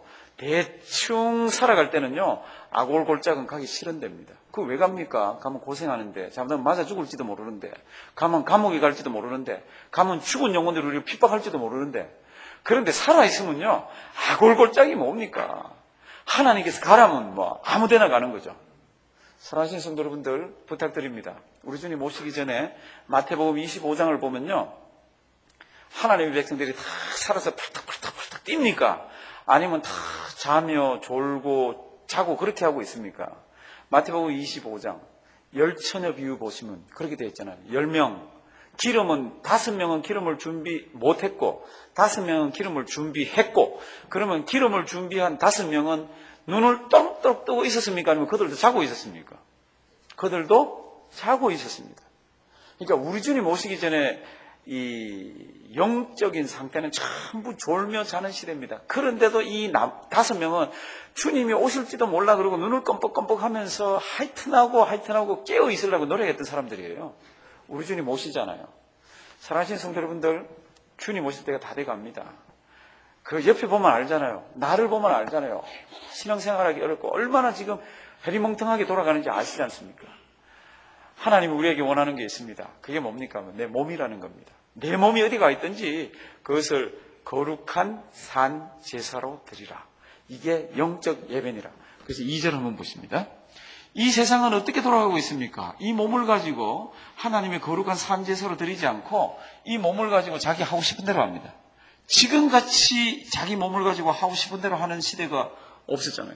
대충 살아갈 때는요, 아골골짝은 가기 싫은 데입니다. 그거 왜 갑니까? 가면 고생하는데, 잘못하면 맞아 죽을지도 모르는데, 가면 감옥에 갈지도 모르는데, 가면 죽은 영혼들이 우리를 핍박할지도 모르는데, 그런데 살아있으면요, 아골골짝이 뭡니까? 하나님께서 가라면 뭐 아무 데나 가는 거죠. 사랑하시는 성도 여러분들, 부탁드립니다. 우리 주님 모시기 전에 마태복음 이십오 장을 보면요, 하나님의 백성들이 다 살아서 펄떡펄떡펄떡 뜁니까? 아니면 다 자며 졸고 자고 그렇게 하고 있습니까? 마태복음 이십오 장 열처녀 비유 보시면 그렇게 되어 있잖아요. 열 명 기름은 다섯 명은 기름을 준비 못했고 다섯 명은 기름을 준비했고, 그러면 기름을 준비한 다섯 명은 눈을 또록또록 뜨고 있었습니까? 아니면 그들도 자고 있었습니까? 그들도 자고 있었습니다. 그러니까 우리 주님 오시기 전에 이 영적인 상태는 전부 졸며 자는 시대입니다. 그런데도 이 다섯 명은 주님이 오실지도 몰라 그러고 눈을 껌뻑껌뻑 하면서 하이튼하고 하이튼하고 깨어 있으려고 노력했던 사람들이에요. 우리 주님 오시잖아요. 사랑하시는 성도 여러분들, 주님 오실 때가 다 돼갑니다. 그 옆에 보면 알잖아요. 나를 보면 알잖아요. 신앙생활하기 어렵고 얼마나 지금 헤리멍텅하게 돌아가는지 아시지 않습니까? 하나님이 우리에게 원하는 게 있습니다. 그게 뭡니까? 내 몸이라는 겁니다. 내 몸이 어디가 있든지 그것을 거룩한 산 제사로 드리라. 이게 영적 예배니라. 그래서 이 절 한번 보십니다. 이 세상은 어떻게 돌아가고 있습니까? 이 몸을 가지고 하나님의 거룩한 산 제사로 드리지 않고 이 몸을 가지고 자기 하고 싶은 대로 합니다. 지금같이 자기 몸을 가지고 하고 싶은 대로 하는 시대가 없었잖아요.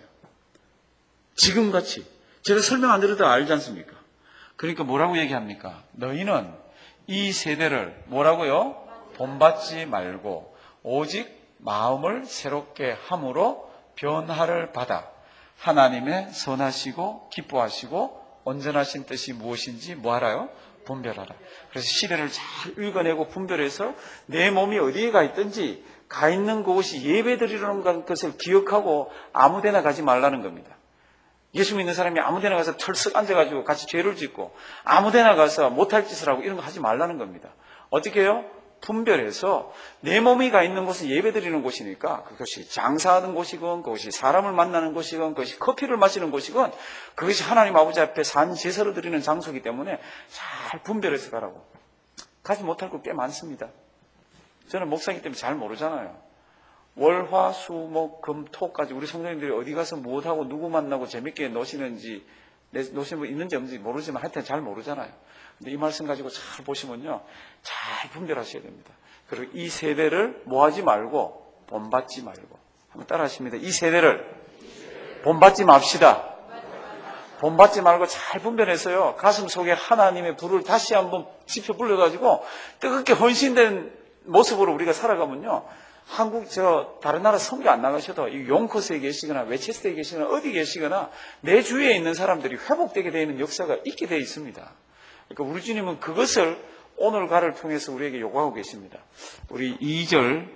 지금같이. 제가 설명 안 드려도 알지 않습니까? 그러니까 뭐라고 얘기합니까? 너희는 이 세대를 뭐라고요? 본받지 말고 오직 마음을 새롭게 함으로 변화를 받아 하나님의 선하시고 기뻐하시고 온전하신 뜻이 무엇인지 뭐하라요? 분별하라. 그래서 시대를 잘 읽어내고 분별해서 내 몸이 어디에 가 있든지 가 있는 곳이 예배드리는 것을 기억하고 아무데나 가지 말라는 겁니다. 예수 믿는 사람이 아무데나 가서 털썩 앉아가지고 같이 죄를 짓고 아무데나 가서 못할 짓을 하고 이런 거 하지 말라는 겁니다. 어떻게 해요? 분별해서 내 몸이 가 있는 곳은 예배드리는 곳이니까 그것이 장사하는 곳이건 그것이 사람을 만나는 곳이건 그것이 커피를 마시는 곳이건 그것이 하나님 아버지 앞에 산 제사를 드리는 장소이기 때문에 잘 분별해서 가라고. 가지 못할 거 꽤 많습니다. 저는 목사이기 때문에 잘 모르잖아요. 월, 화, 수, 목, 금, 토까지 우리 성도님들이 어디 가서 무엇하고 누구 만나고 재밌게 노시는지 노시는 분 있는지 없는지 모르지만 하여튼 잘 모르잖아요. 근데 이 말씀 가지고 잘 보시면요, 잘 분별하셔야 됩니다. 그리고 이 세대를 뭐하지 말고 본받지 말고. 한번 따라 하십니다. 이 세대를 본받지 맙시다. 본받지 말고 잘 분별해서요, 가슴 속에 하나님의 불을 다시 한번 지펴 불려가지고 뜨겁게 헌신된 모습으로 우리가 살아가면요, 한국 저 다른 나라 선교 안 나가셔도 이 용커스에 계시거나 웨체스터에 계시거나 어디 계시거나 내 주위에 있는 사람들이 회복되게 되어 있는 역사가 있게 되어 있습니다. 그러니까 우리 주님은 그것을 오늘가를 통해서 우리에게 요구하고 계십니다. 우리 이 절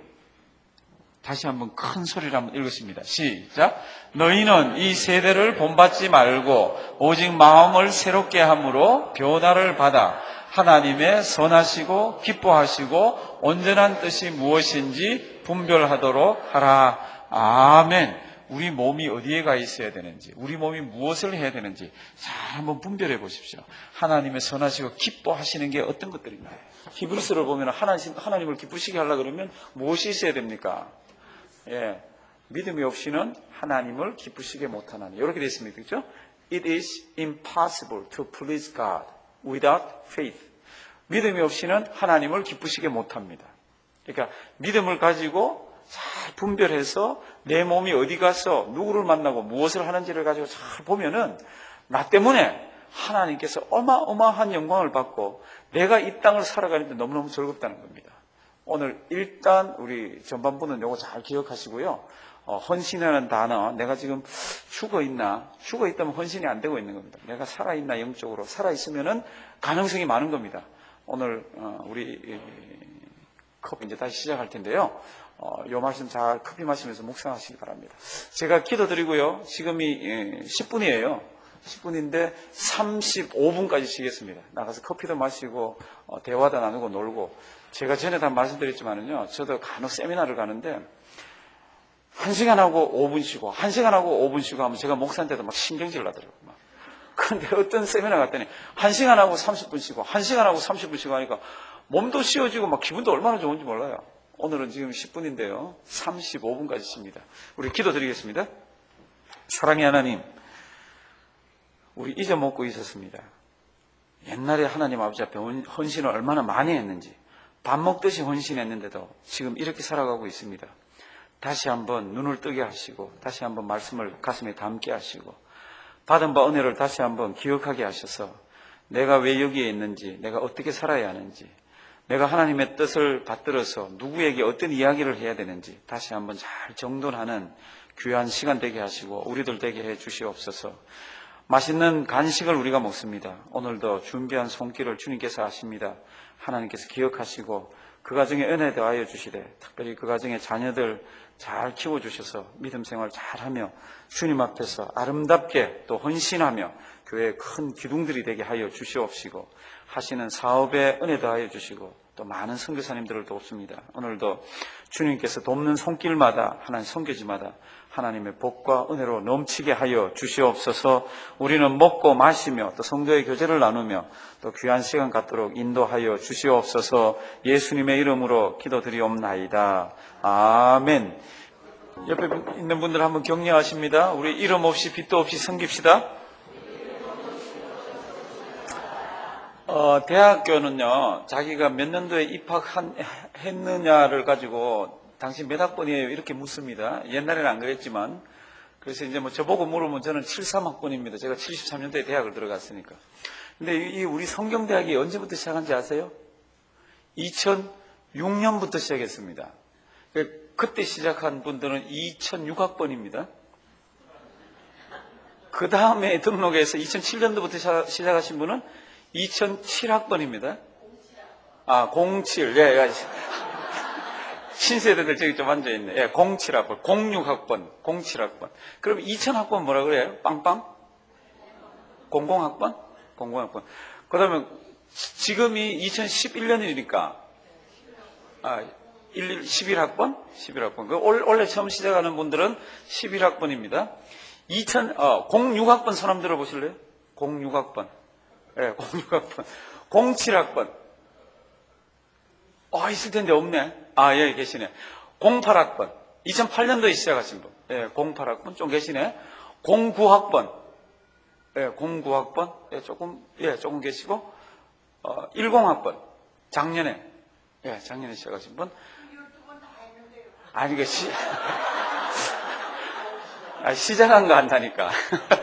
다시 한번 큰 소리로 한번 읽겠습니다. 시작. 너희는 이 세대를 본받지 말고 오직 마음을 새롭게 함으로 변화를 받아 하나님의 선하시고 기뻐하시고 온전한 뜻이 무엇인지 분별하도록 하라. 아멘. 우리 몸이 어디에 가 있어야 되는지, 우리 몸이 무엇을 해야 되는지 잘 한번 분별해 보십시오. 하나님의 선하시고 기뻐하시는 게 어떤 것들인가요? 히브리서를 보면 하나님, 하나님을 기쁘시게 하려고 그러면 무엇이 있어야 됩니까? 예, 믿음이 없이는 하나님을 기쁘시게 못하나니. 이렇게 되어 있습니다. 그렇죠? It is impossible to please God without faith. 믿음이 없이는 하나님을 기쁘시게 못합니다. 그러니까 믿음을 가지고 잘 분별해서 내 몸이 어디 가서 누구를 만나고 무엇을 하는지를 가지고 잘 보면은 나 때문에 하나님께서 어마어마한 영광을 받고 내가 이 땅을 살아가는데 너무너무 즐겁다는 겁니다. 오늘 일단 우리 전반부는 요거 잘 기억하시고요. 어, 헌신이라는 단어, 내가 지금 죽어 있나? 죽어 있다면 헌신이 안 되고 있는 겁니다. 내가 살아 있나 영적으로? 살아 있으면은 가능성이 많은 겁니다. 오늘 어, 우리 커피 이제 다시 시작할 텐데요. 어, 요 말씀 잘 커피 마시면서 묵상하시기 바랍니다. 제가 기도드리고요. 지금이 십 분이에요. 십 분인데 삼십오 분까지 쉬겠습니다. 나가서 커피도 마시고 어, 대화도 나누고 놀고. 제가 전에 다 말씀드렸지만은요. 저도 간혹 세미나를 가는데 한 시간하고 오 분 쉬고 한 시간하고 오 분 쉬고 하면 제가 목사한테도 막 신경질 나더라고요. 막. 그런데 어떤 세미나 갔더니 한 시간하고 삼십 분 쉬고 한 시간하고 삼십 분 쉬고 하니까 몸도 쉬어지고 막 기분도 얼마나 좋은지 몰라요. 오늘은 지금 십 분인데요. 삼십오 분까지 쉽니다. 우리 기도드리겠습니다. 사랑의 하나님, 우리 잊어먹고 있었습니다. 옛날에 하나님 아버지 앞에 헌신을 얼마나 많이 했는지, 밥 먹듯이 헌신했는데도 지금 이렇게 살아가고 있습니다. 다시 한번 눈을 뜨게 하시고 다시 한번 말씀을 가슴에 담게 하시고 받은 바 은혜를 다시 한번 기억하게 하셔서 내가 왜 여기에 있는지, 내가 어떻게 살아야 하는지, 내가 하나님의 뜻을 받들어서 누구에게 어떤 이야기를 해야 되는지 다시 한번 잘 정돈하는 귀한 시간 되게 하시고 우리들 되게 해 주시옵소서. 맛있는 간식을 우리가 먹습니다. 오늘도 준비한 손길을 주님께서 하십니다. 하나님께서 기억하시고 그 가정에 은혜 더하여 주시되 특별히 그 가정의 자녀들 잘 키워주셔서 믿음 생활 잘하며 주님 앞에서 아름답게 또 헌신하며 교회의 큰 기둥들이 되게 하여 주시옵시고 하시는 사업에 은혜 더하여 주시고 또 많은 선교사님들을 돕습니다. 오늘도 주님께서 돕는 손길마다 하나님 선교지마다 하나님의 복과 은혜로 넘치게 하여 주시옵소서. 우리는 먹고 마시며 또 성도의 교제를 나누며 또 귀한 시간 갖도록 인도하여 주시옵소서. 예수님의 이름으로 기도드리옵나이다. 아멘. 옆에 있는 분들 한번 격려하십니다. 우리 이름 없이 빛도 없이 섬깁시다. 어, 대학교는요, 자기가 몇 년도에 입학했느냐를 가지고 당신 몇 학번이에요? 이렇게 묻습니다. 옛날에는 안 그랬지만. 그래서 이제 뭐 저보고 물으면 저는 칠십삼 학번입니다. 제가 칠십삼 년도에 대학을 들어갔으니까. 근데 이 우리 성경대학이 언제부터 시작한지 아세요? 이천육 년부터 시작했습니다. 그때 시작한 분들은 이천육 학번입니다. 그 다음에 등록해서 이천칠 년도부터 시작하신 분은 이천칠 학번입니다. 아, 공칠. 예, 예. 신세대들 저기 좀 앉아있네. 예, 공칠 학번, 공육 학번, 공칠 학번. 그럼 이천 학번 뭐라 그래요? 빵빵? 공공 학번? 공공 학번. 그 다음에 지금이 이천십일 년이니까, 아, 십일 학번? 십일 학번. 그 원래 처음 시작하는 분들은 십일 학번입니다. 이천, 어, 공육 학번 손 한번 들어보실래요? 공육 학번. 예, 공육 학번. 공칠 학번. 아, 있을 텐데 없네. 아, 예, 계시네. 공팔 학번. 이천팔 년도에 시작하신 분. 예, 공팔 학번. 좀 계시네. 공구 학번. 예, 공구 학번. 예, 조금, 예, 조금 계시고. 어, 십 학번. 작년에. 예, 작년에 시작하신 분. 아니, 그 시, 아, 시작한 거 한다니까.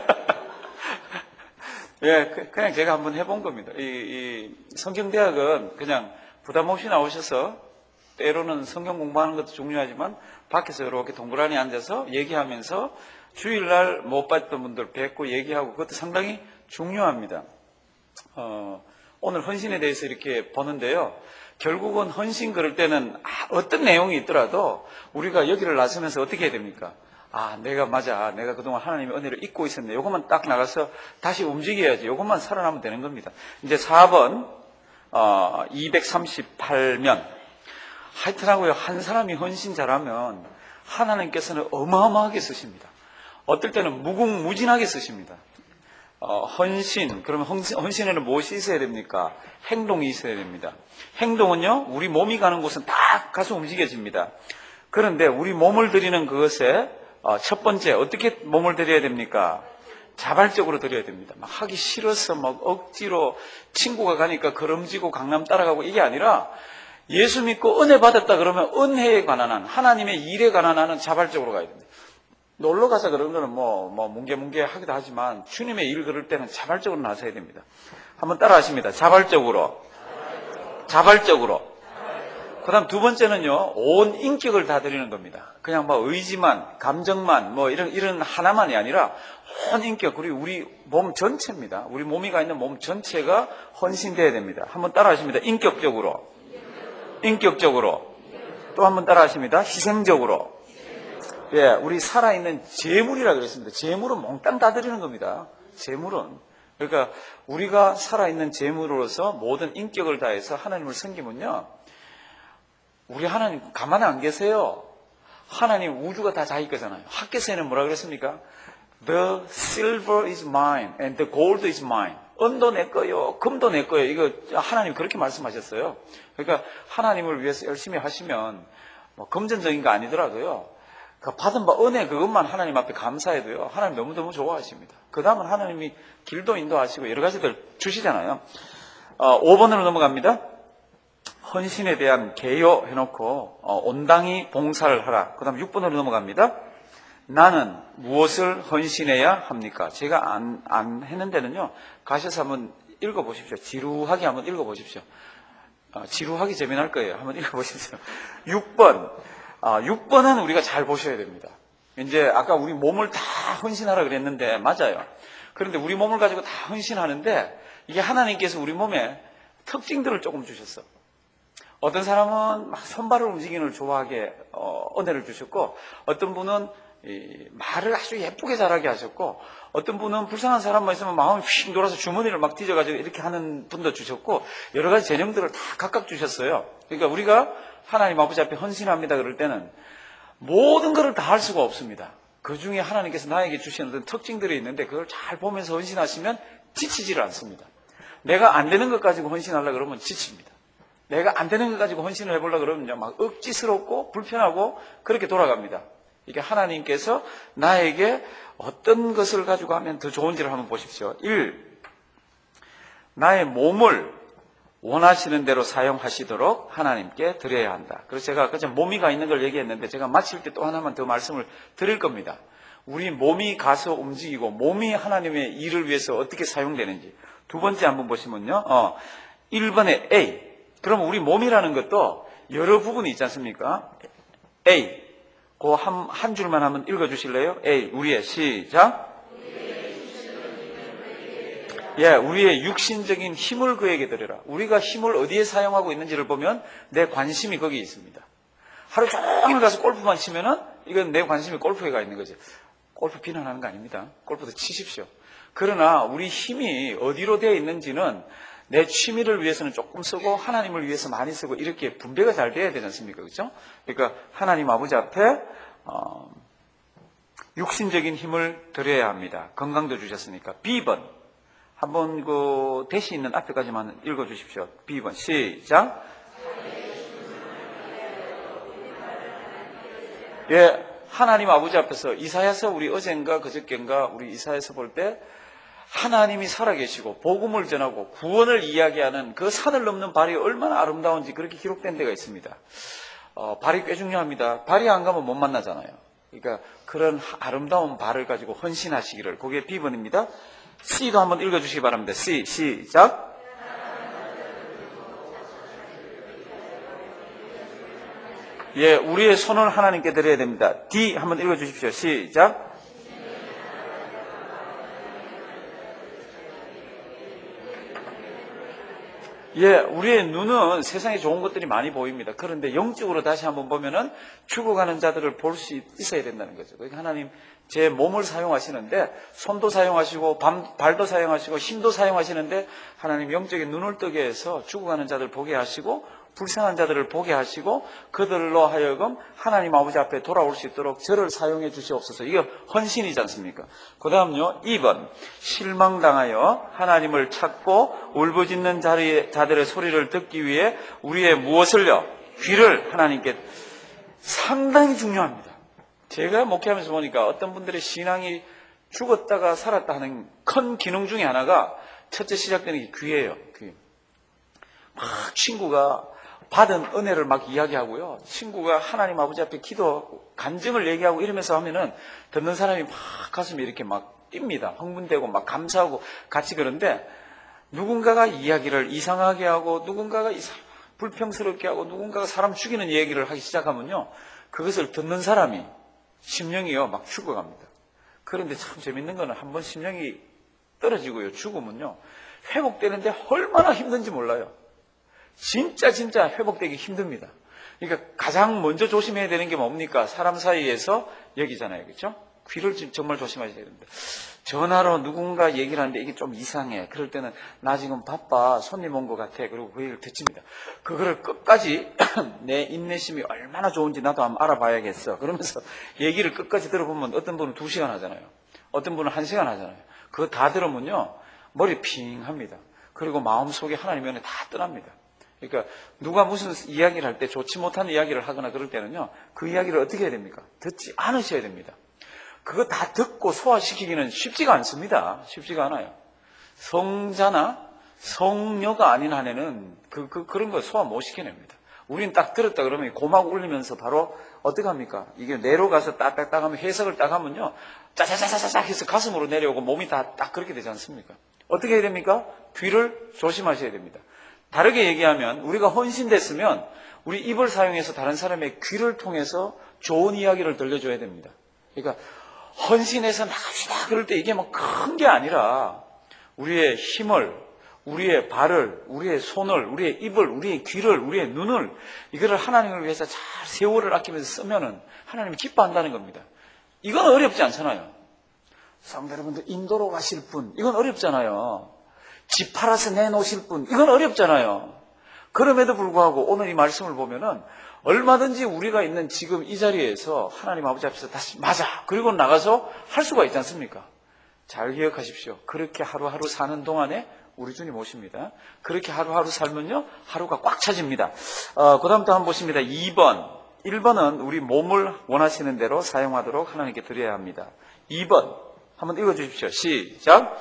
예, 그냥 제가 한번 해본 겁니다. 이, 이 성경대학은 그냥 부담 없이 나오셔서 때로는 성경 공부하는 것도 중요하지만 밖에서 이렇게 동그라니 앉아서 얘기하면서 주일날 못 봤던 분들 뵙고 얘기하고 그것도 상당히 중요합니다. 어, 오늘 헌신에 대해서 이렇게 보는데요. 결국은 헌신 그럴 때는 어떤 내용이 있더라도 우리가 여기를 나서면서 어떻게 해야 됩니까? 아, 내가 맞아. 내가 그동안 하나님의 은혜를 잊고 있었네. 요것만 딱 나가서 다시 움직여야지. 요것만 살아나면 되는 겁니다. 이제 사 번, 어, 이백삼십팔 면. 하여튼하고요, 한 사람이 헌신 잘하면 하나님께서는 어마어마하게 쓰십니다. 어떨 때는 무궁무진하게 쓰십니다. 어, 헌신, 그러면 헌신, 헌신에는 무엇이 있어야 됩니까? 행동이 있어야 됩니다. 행동은요, 우리 몸이 가는 곳은 딱 가서 움직여집니다. 그런데 우리 몸을 들이는 그것에 어, 첫 번째 어떻게 몸을 들여야 됩니까? 자발적으로 들여야 됩니다. 막 하기 싫어서 막 억지로 친구가 가니까 걸음지고 강남 따라가고 이게 아니라 예수 믿고 은혜 받았다 그러면 은혜에 관한 한 하나님의 일에 관한 한은 자발적으로 가야 됩니다. 놀러 가서 그런 거는 뭐, 뭐 뭉게뭉게 하기도 하지만 주님의 일 그럴 때는 자발적으로 나서야 됩니다. 한번 따라 하십니다. 자발적으로. 자발적으로. 그 다음 두 번째는요, 온 인격을 다 드리는 겁니다. 그냥 뭐 의지만, 감정만, 뭐 이런, 이런 하나만이 아니라 온 인격, 그리고 우리 몸 전체입니다. 우리 몸이가 있는 몸 전체가 헌신되어야 됩니다. 한번 따라 하십니다. 인격적으로. 인격적으로. 또 한번 따라 하십니다. 희생적으로. 예, 우리 살아있는 재물이라 그랬습니다. 재물은 몽땅 다 드리는 겁니다. 재물은. 그러니까 우리가 살아있는 재물로서 모든 인격을 다해서 하나님을 섬기면요, 우리 하나님 가만히 안 계세요. 하나님 우주가 다 자기 거잖아요. 학개서에는 뭐라 그랬습니까? The silver is mine and the gold is mine. 은도 내 거요, 금도 내 거요. 이거 하나님 그렇게 말씀하셨어요. 그러니까 하나님을 위해서 열심히 하시면 뭐 금전적인 거 아니더라도요, 그 받은 바 은혜 그것만 하나님 앞에 감사해도요, 하나님 너무너무 좋아하십니다. 그 다음은 하나님이 길도 인도하시고 여러 가지들 주시잖아요. 어, 오 번으로 넘어갑니다. 헌신에 대한 개요 해놓고 어, 온당히 봉사를 하라. 그 다음 육 번으로 넘어갑니다. 나는 무엇을 헌신해야 합니까? 제가 안, 안 했는 데는요, 가셔서 한번 읽어보십시오. 지루하게 한번 읽어보십시오. 어, 지루하게 재미날 거예요. 한번 읽어보십시오. 육 번. 아, 육 번은 우리가 잘 보셔야 됩니다. 이제 아까 우리 몸을 다 헌신하라 그랬는데 맞아요. 그런데 우리 몸을 가지고 다 헌신하는데 이게 하나님께서 우리 몸에 특징들을 조금 주셨어. 어떤 사람은 막 손발을 움직이는 걸 좋아하게 어, 은혜를 주셨고, 어떤 분은 이, 말을 아주 예쁘게 잘하게 하셨고, 어떤 분은 불쌍한 사람만 있으면 마음이 휙 돌아서 주머니를 막 뒤져가지고 이렇게 하는 분도 주셨고, 여러 가지 재능들을 다 각각 주셨어요. 그러니까 우리가 하나님 아버지 앞에 헌신합니다 그럴 때는 모든 것을 다 할 수가 없습니다. 그 중에 하나님께서 나에게 주신 어떤 특징들이 있는데 그걸 잘 보면서 헌신하시면 지치지를 않습니다. 내가 안 되는 것 가지고 헌신하려고 그러면 지칩니다. 내가 안 되는 것 가지고 헌신을 해보려고 그러면 막 억지스럽고 불편하고 그렇게 돌아갑니다. 이게 하나님께서 나에게 어떤 것을 가지고 하면 더 좋은지를 한번 보십시오. 일. 나의 몸을 원하시는 대로 사용하시도록 하나님께 드려야 한다. 그래서 제가 아까 전 몸이가 있는 걸 얘기했는데 제가 마칠 때 또 하나만 더 말씀을 드릴 겁니다. 우리 몸이 가서 움직이고 몸이 하나님의 일을 위해서 어떻게 사용되는지. 두 번째 한번 보시면요. 어, 일 번에 A. 그럼 우리 몸이라는 것도 여러 부분이 있지 않습니까? A. 그 한, 한 줄만 한번 읽어주실래요? A. 우리의 시작. 예, 우리의 육신적인 힘을 그에게 드려라. 우리가 힘을 어디에 사용하고 있는지를 보면 내 관심이 거기에 있습니다. 하루 종일 가서 골프만 치면은 이건 내 관심이 골프에 가 있는 거죠. 골프 비난하는 거 아닙니다. 골프도 치십시오. 그러나 우리 힘이 어디로 되어 있는지는 내 취미를 위해서는 조금 쓰고 하나님을 위해서 많이 쓰고 이렇게 분배가 잘 돼야 되지 않습니까? 그렇죠? 그러니까 하나님 아버지 앞에 어, 육신적인 힘을 드려야 합니다. 건강도 주셨으니까. B번. 한번 그 대시 있는 앞에까지만 읽어주십시오. B번. 시작. 예, 하나님 아버지 앞에서 이사야서 우리 어젠가 그저께인가 우리 이사야서 볼 때 하나님이 살아계시고 복음을 전하고 구원을 이야기하는 그 산을 넘는 발이 얼마나 아름다운지 그렇게 기록된 데가 있습니다. 어, 발이 꽤 중요합니다. 발이 안 가면 못 만나잖아요. 그러니까 그런 아름다운 발을 가지고 헌신하시기를. 그게 B번입니다. C도 한번 읽어주시기 바랍니다. C, 시작. 예, 우리의 손을 하나님께 드려야 됩니다. D 한번 읽어주십시오. 시작. 예, 우리의 눈은 세상에 좋은 것들이 많이 보입니다. 그런데 영적으로 다시 한번 보면은 죽어가는 자들을 볼 수 있어야 된다는 거죠. 그러니까 하나님 제 몸을 사용하시는데 손도 사용하시고 밤, 발도 사용하시고 힘도 사용하시는데 하나님 영적인 눈을 뜨게 해서 죽어가는 자들 보게 하시고 불쌍한 자들을 보게 하시고 그들로 하여금 하나님 아버지 앞에 돌아올 수 있도록 저를 사용해 주시옵소서. 이거 헌신이지 않습니까? 그 다음요. 이 번. 실망당하여 하나님을 찾고 울부짖는 자들의 소리를 듣기 위해 우리의 무엇을요? 귀를 하나님께. 상당히 중요합니다. 제가 목회하면서 보니까 어떤 분들의 신앙이 죽었다가 살았다 하는 큰 기능 중에 하나가 첫째 시작되는 게 귀예요. 귀. 막 친구가 받은 은혜를 막 이야기하고요. 친구가 하나님 아버지 앞에 기도, 간증을 얘기하고 이러면서 하면은 듣는 사람이 막 가슴이 이렇게 막 뜁니다. 흥분되고 막 감사하고 같이 그런데 누군가가 이야기를 이상하게 하고 누군가가 이상, 불평스럽게 하고 누군가가 사람 죽이는 얘기를 하기 시작하면요, 그것을 듣는 사람이 심령이요 막 죽어갑니다. 그런데 참 재밌는 거는 한번 심령이 떨어지고요 죽으면요 회복되는데 얼마나 힘든지 몰라요. 진짜 진짜 회복되기 힘듭니다. 그러니까 가장 먼저 조심해야 되는 게 뭡니까? 사람 사이에서 얘기잖아요, 그렇죠? 귀를 정말 조심하셔야 됩니다. 전화로 누군가 얘기를 하는데 이게 좀 이상해. 그럴 때는 나 지금 바빠, 손님 온 것 같아. 그리고 그 얘기를 듣습니다. 그거를 끝까지 내 인내심이 얼마나 좋은지 나도 한번 알아봐야겠어. 그러면서 얘기를 끝까지 들어보면 어떤 분은 두 시간 하잖아요. 어떤 분은 한 시간 하잖아요. 그거 다 들으면요 머리 핑합니다. 그리고 마음속에 하나님의 은혜 다 떠납니다. 그러니까 누가 무슨 이야기를 할 때 좋지 못한 이야기를 하거나 그럴 때는요 그 이야기를 어떻게 해야 됩니까? 듣지 않으셔야 됩니다. 그거 다 듣고 소화시키기는 쉽지가 않습니다. 쉽지가 않아요. 성자나 성녀가 아닌 한에는 그, 그, 그런 거 소화 못 시켜냅니다. 우린 딱 들었다 그러면 고막 울리면서 바로 어떻게 합니까? 이게 뇌로 가서 딱딱딱 하면 해석을 딱 하면요 짜자자자자 해서 가슴으로 내려오고 몸이 다 딱 그렇게 되지 않습니까? 어떻게 해야 됩니까? 귀를 조심하셔야 됩니다. 다르게 얘기하면 우리가 헌신됐으면 우리 입을 사용해서 다른 사람의 귀를 통해서 좋은 이야기를 들려줘야 됩니다. 그러니까 헌신해서 나갑시다 그럴 때 이게 뭐 큰 게 아니라 우리의 힘을, 우리의 발을, 우리의 손을, 우리의 입을, 우리의 귀를, 우리의 눈을 이거를 하나님을 위해서 잘 세월을 아끼면서 쓰면은 하나님이 기뻐한다는 겁니다. 이건 어렵지 않잖아요. 성도 여러분들 인도로 가실 분 이건 어렵잖아요. 집 팔아서 내놓으실 분 이건 어렵잖아요. 그럼에도 불구하고 오늘 이 말씀을 보면은 얼마든지 우리가 있는 지금 이 자리에서 하나님 아버지 앞에서 다시 맞아 그리고 나가서 할 수가 있지 않습니까? 잘 기억하십시오. 그렇게 하루하루 사는 동안에 우리 주님 오십니다. 그렇게 하루하루 살면요 하루가 꽉 차집니다. 어, 그 다음부터 한번 보십니다. 이 번 일 번은 우리 몸을 원하시는 대로 사용하도록 하나님께 드려야 합니다. 이 번 한번 읽어주십시오. 시작.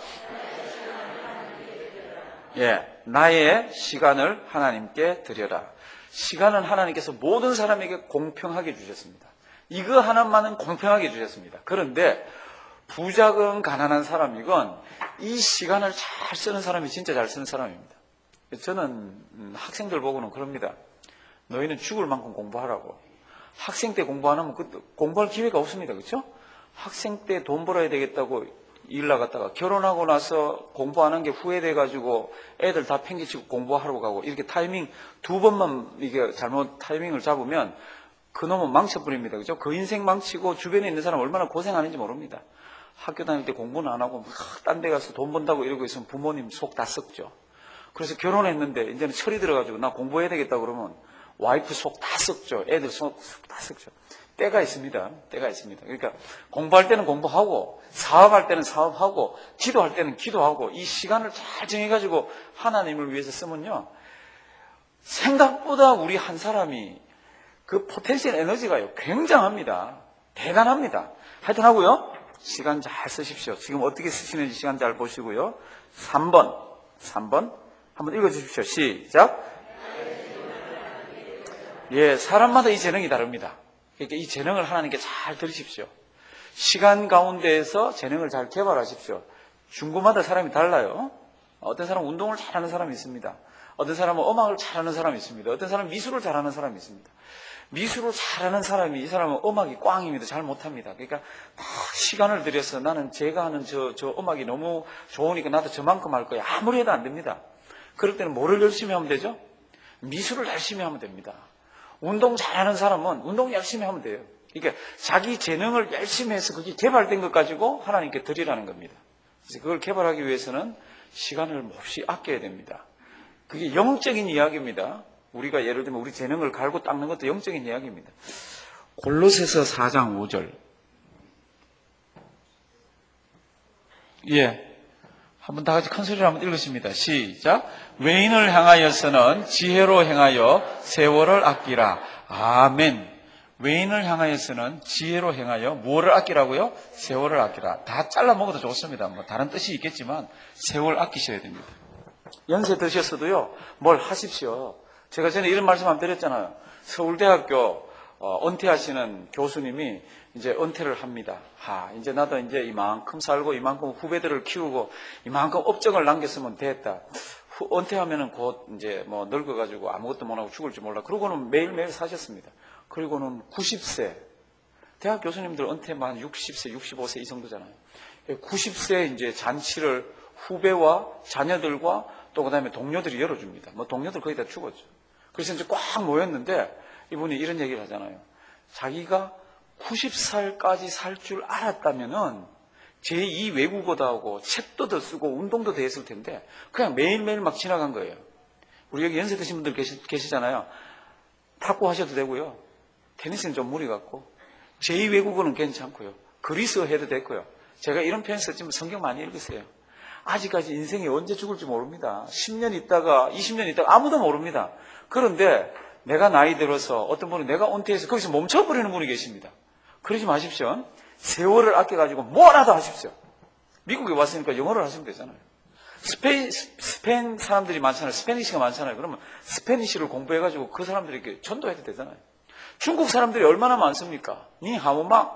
예, 나의 시간을 하나님께 드려라. 시간은 하나님께서 모든 사람에게 공평하게 주셨습니다. 이거 하나만은 공평하게 주셨습니다. 그런데 부자건 가난한 사람이건 이 시간을 잘 쓰는 사람이 진짜 잘 쓰는 사람입니다. 저는 학생들 보고는 그럽니다. 너희는 죽을 만큼 공부하라고. 학생 때 공부 안 하면 공부할 기회가 없습니다. 그렇죠? 학생 때 돈 벌어야 되겠다고 일 나갔다가 결혼하고 나서 공부 안 한 게 후회돼가지고 애들 다 팽개치고 공부하러 가고 이렇게 타이밍 두 번만 이게 잘못 타이밍을 잡으면 그놈은 망쳐버립니다. 그죠? 그 인생 망치고 주변에 있는 사람 얼마나 고생하는지 모릅니다. 학교 다닐 때 공부는 안 하고 딴 데 가서 돈 번다고 이러고 있으면 부모님 속 다 썩죠. 그래서 결혼했는데 이제는 철이 들어가지고 나 공부해야 되겠다 그러면 와이프 속 다 썩죠. 애들 속 다 썩죠. 때가 있습니다. 때가 있습니다. 그러니까 공부할 때는 공부하고 사업할 때는 사업하고 기도할 때는 기도하고 이 시간을 잘 정해가지고 하나님을 위해서 쓰면요 생각보다 우리 한 사람이 그 포텐셜 에너지가요 굉장합니다. 대단합니다. 하여튼 하고요 시간 잘 쓰십시오. 지금 어떻게 쓰시는지 시간 잘 보시고요. 삼 번 삼 번 한번 읽어주십시오. 시작. 예, 사람마다 이 재능이 다릅니다. 그러니까 이 재능을 하나님께 잘 들으십시오. 시간 가운데에서 재능을 잘 개발하십시오. 중고마다 사람이 달라요. 어떤 사람은 운동을 잘하는 사람이 있습니다. 어떤 사람은 음악을 잘하는 사람이 있습니다. 어떤 사람은 미술을 잘하는 사람이 있습니다. 미술을 잘하는 사람이 이 사람은 음악이 꽝입니다. 잘 못합니다. 그러니까 막 시간을 들여서 나는 제가 하는 저, 저 음악이 너무 좋으니까 나도 저만큼 할 거야. 아무리 해도 안 됩니다. 그럴 때는 뭐를 열심히 하면 되죠? 미술을 열심히 하면 됩니다. 운동 잘하는 사람은 운동 열심히 하면 돼요. 그러니까 자기 재능을 열심히 해서 그게 개발된 것 가지고 하나님께 드리라는 겁니다. 그래서 그걸 개발하기 위해서는 시간을 몹시 아껴야 됩니다. 그게 영적인 이야기입니다. 우리가 예를 들면 우리 재능을 갈고 닦는 것도 영적인 이야기입니다. 골로새서 사 장 오 절. 예. 한번 다 같이 큰 소리로 한번 읽으십니다. 시작. 외인을 향하여서는 지혜로 행하여 세월을 아끼라. 아멘. 외인을 향하여서는 지혜로 행하여 무엇을 아끼라고요? 세월을 아끼라. 다 잘라 먹어도 좋습니다. 뭐 다른 뜻이 있겠지만 세월 아끼셔야 됩니다. 연세 드셨어도요. 뭘 하십시오. 제가 전에 이런 말씀 한번 드렸잖아요. 서울대학교 어, 은퇴하시는 교수님이 이제 은퇴를 합니다. 하, 이제 나도 이제 이만큼 살고 이만큼 후배들을 키우고 이만큼 업적을 남겼으면 됐다. 후, 은퇴하면은 곧 이제 뭐 늙어가지고 아무것도 못하고 죽을지 몰라. 그러고는 매일매일 사셨습니다. 그리고는 구십 세. 대학 교수님들 은퇴만 한 육십 세, 육십오 세 이 정도잖아요. 구십 세 이제 잔치를 후배와 자녀들과 또 그 다음에 동료들이 열어줍니다. 뭐 동료들 거의 다 죽었죠. 그래서 이제 꽉 모였는데 이분이 이런 얘기를 하잖아요. 자기가 구십 살까지 살 줄 알았다면은 제이 외국어도 하고 책도 더 쓰고 운동도 더 했을 텐데 그냥 매일매일 막 지나간 거예요. 우리 여기 연세 드신 분들 계시, 계시잖아요. 탁구 하셔도 되고요. 테니스는 좀 무리 같고 제이 외국어는 괜찮고요. 그리스어 해도 됐고요. 제가 이런 표현 썼지만 성경 많이 읽으세요. 아직까지 인생이 언제 죽을지 모릅니다. 십 년 있다가 이십 년 있다가 아무도 모릅니다. 그런데 내가 나이 들어서 어떤 분은 내가 은퇴해서 거기서 멈춰버리는 분이 계십니다. 그러지 마십시오. 세월을 아껴가지고 뭐라도 하십시오. 미국에 왔으니까 영어를 하시면 되잖아요. 스페인, 스페인 사람들이 많잖아요. 스페니시가 많잖아요. 그러면 스페니시를 공부해가지고 그 사람들에게 전도해도 되잖아요. 중국 사람들이 얼마나 많습니까? 니 하모마?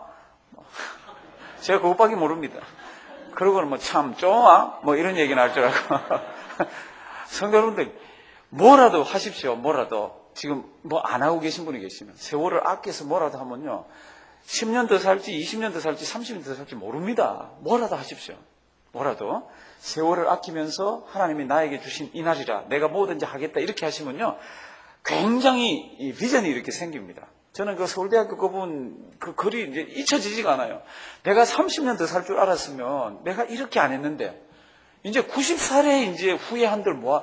제가 그것밖에 모릅니다. 그러고는 뭐 참 좋아? 뭐 이런 얘기는 할 줄 알고. 성도 여러분들, 뭐라도 하십시오. 뭐라도. 지금 뭐 안 하고 계신 분이 계시면. 세월을 아껴서 뭐라도 하면요. 십 년 더 살지, 이십 년 더 살지, 삼십 년 더 살지 모릅니다. 뭐라도 하십시오. 뭐라도. 세월을 아끼면서 하나님이 나에게 주신 이 날이라 내가 뭐든지 하겠다 이렇게 하시면요. 굉장히 이 비전이 이렇게 생깁니다. 저는 그 서울대학교 그분 그 글이 이제 잊혀지지가 않아요. 내가 삼십 년 더 살 줄 알았으면 내가 이렇게 안 했는데 이제 구십 살에 이제 후회한들 뭐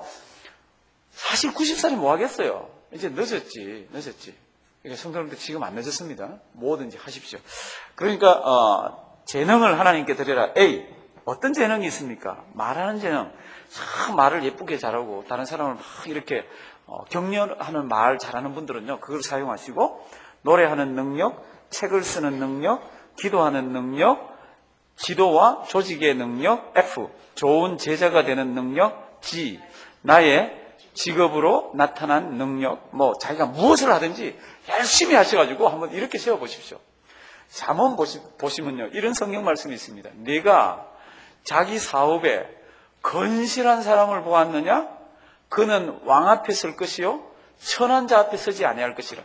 사실 구십 살이 뭐 하겠어요. 이제 늦었지, 늦었지. 그러니까 성도님들 지금 안 늦었습니다. 뭐든지 하십시오. 그러니까 어, 재능을 하나님께 드려라. A. 어떤 재능이 있습니까? 말하는 재능. 참 말을 예쁘게 잘하고 다른 사람을 막 이렇게 어, 격려하는 말 잘하는 분들은요. 그걸 사용하시고 노래하는 능력, 책을 쓰는 능력, 기도하는 능력, 지도와 조직의 능력, F. 좋은 제자가 되는 능력, G. 나의 직업으로 나타난 능력, 뭐 자기가 무엇을 하든지 열심히 하셔가지고 한번 이렇게 세워보십시오. 잠언 보시, 보시면요. 이런 성경 말씀이 있습니다. 네가 자기 사업에 건실한 사람을 보았느냐? 그는 왕 앞에 설 것이요 천한 자 앞에 서지 아니할 것이라.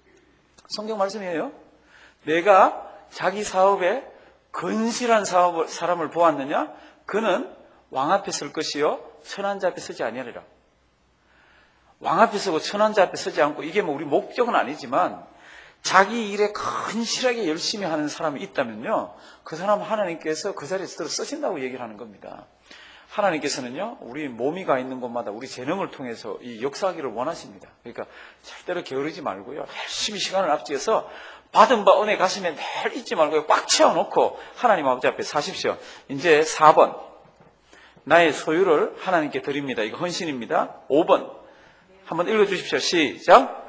성경 말씀이에요. 내가 자기 사업에 건실한 사업을, 사람을 보았느냐? 그는 왕 앞에 설 것이요 천한 자 앞에 서지 아니하리라. 왕 앞에 서고 천한 자 앞에 서지 않고 이게 뭐 우리 목적은 아니지만 자기 일에 건실하게 열심히 하는 사람이 있다면요. 그 사람 하나님께서 그 자리에 쓰신다고 얘기를 하는 겁니다. 하나님께서는요, 우리 몸이 가 있는 곳마다 우리 재능을 통해서 이 역사하기를 원하십니다. 그러니까 절대로 게으르지 말고요. 열심히 시간을 앞뒤어서 받은 바 은혜 가슴에 늘 잊지 말고요. 꽉 채워놓고 하나님 아버지 앞에 사십시오. 이제 사 번. 나의 소유를 하나님께 드립니다. 이거 헌신입니다. 오 번. 한번 읽어주십시오. 시작.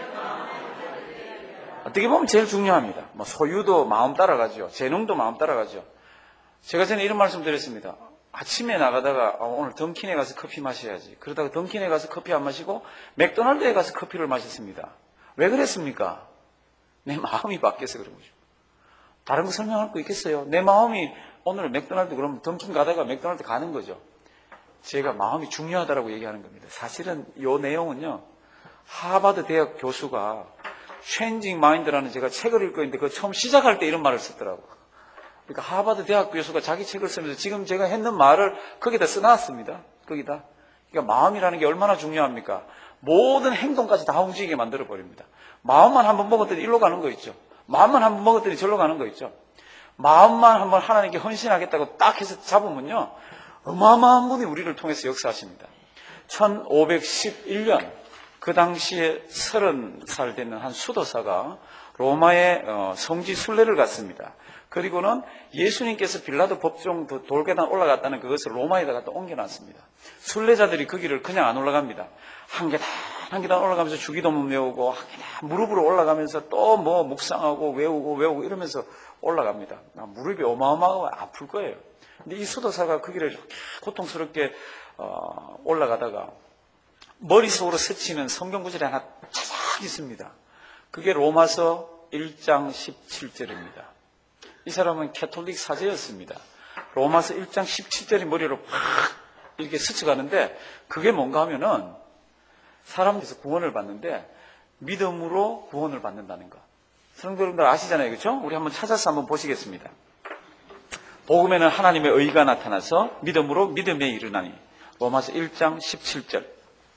어떻게 보면 제일 중요합니다. 뭐 소유도 마음 따라가죠. 재능도 마음 따라가죠. 제가 전에 이런 말씀 드렸습니다. 아침에 나가다가 오늘 던킨에 가서 커피 마셔야지. 그러다가 던킨에 가서 커피 안 마시고 맥도날드에 가서 커피를 마셨습니다. 왜 그랬습니까? 내 마음이 바뀌어서 그런 거죠. 다른 거 설명할 거 있겠어요? 내 마음이 오늘 맥도날드 그러면 던킨 가다가 맥도날드 가는 거죠. 제가 마음이 중요하다라고 얘기하는 겁니다. 사실은 이 내용은요. 하버드 대학 교수가 Changing Mind라는 제가 책을 읽고 있는데 그 처음 시작할 때 이런 말을 썼더라고요. 그러니까 하버드 대학 교수가 자기 책을 쓰면서 지금 제가 했는 말을 거기다 써놨습니다. 거기다. 그러니까 마음이라는 게 얼마나 중요합니까? 모든 행동까지 다 움직이게 만들어버립니다. 마음만 한번 먹었더니 일로 가는 거 있죠. 마음만 한번 먹었더니 절로 가는 거 있죠. 마음만 한번 하나님께 헌신하겠다고 딱 해서 잡으면요. 어마어마한 분이 우리를 통해서 역사하십니다. 천오백십일 년 그 당시에 서른 살 되는 한 수도사가 로마의 성지 순례를 갔습니다. 그리고는 예수님께서 빌라도 법정 돌계단 올라갔다는 그것을 로마에다가 또 옮겨놨습니다. 순례자들이 그 길을 그냥 안 올라갑니다. 한 계단 한 계단 올라가면서 주기도문 외우고 한 계단 무릎으로 올라가면서 또 뭐 묵상하고 외우고 외우고 이러면서 올라갑니다. 무릎이 어마어마하고 아플 거예요. 근데 이 수도사가 그 길을 고통스럽게 어, 올라가다가 머릿속으로 스치는 성경 구절이 하나 차작 있습니다. 그게 로마서 일 장 십칠 절입니다. 이 사람은 캐톨릭 사제였습니다. 로마서 일 장 십칠 절이 머리로 확 이렇게 스쳐가는데 그게 뭔가 하면은 사람에서 구원을 받는데 믿음으로 구원을 받는다는 거. 성도님들 아시잖아요. 그렇죠? 우리 한번 찾아서 한번 보시겠습니다. 복음에는 하나님의 의가 나타나서 믿음으로 믿음에 이르나니. 로마서 일 장 십칠 절.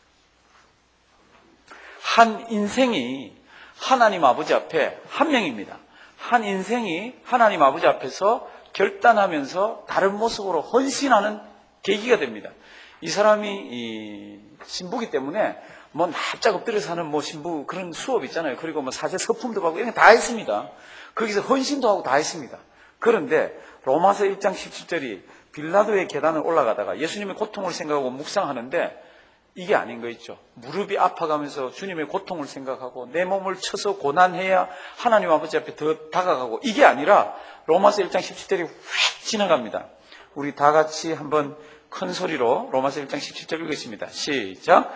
한 인생이 하나님 아버지 앞에 한 명입니다. 한 인생이 하나님 아버지 앞에서 결단하면서 다른 모습으로 헌신하는 계기가 됩니다. 이 사람이 이 신부기 때문에 뭐 납작 엎드려서 하는 뭐 신부 그런 수업 있잖아요. 그리고 뭐 사제 서품도 하고 이런 거 다 했습니다. 거기서 헌신도 하고 다 했습니다. 그런데 로마서 일 장 십칠 절이 빌라도의 계단을 올라가다가 예수님의 고통을 생각하고 묵상하는데 이게 아닌 거 있죠. 무릎이 아파가면서 주님의 고통을 생각하고 내 몸을 쳐서 고난해야 하나님 아버지 앞에 더 다가가고 이게 아니라 로마서 일 장 십칠 절이 휙 지나갑니다. 우리 다 같이 한번 큰 소리로 로마서 일 장 십칠 절 읽겠습니다. 시작.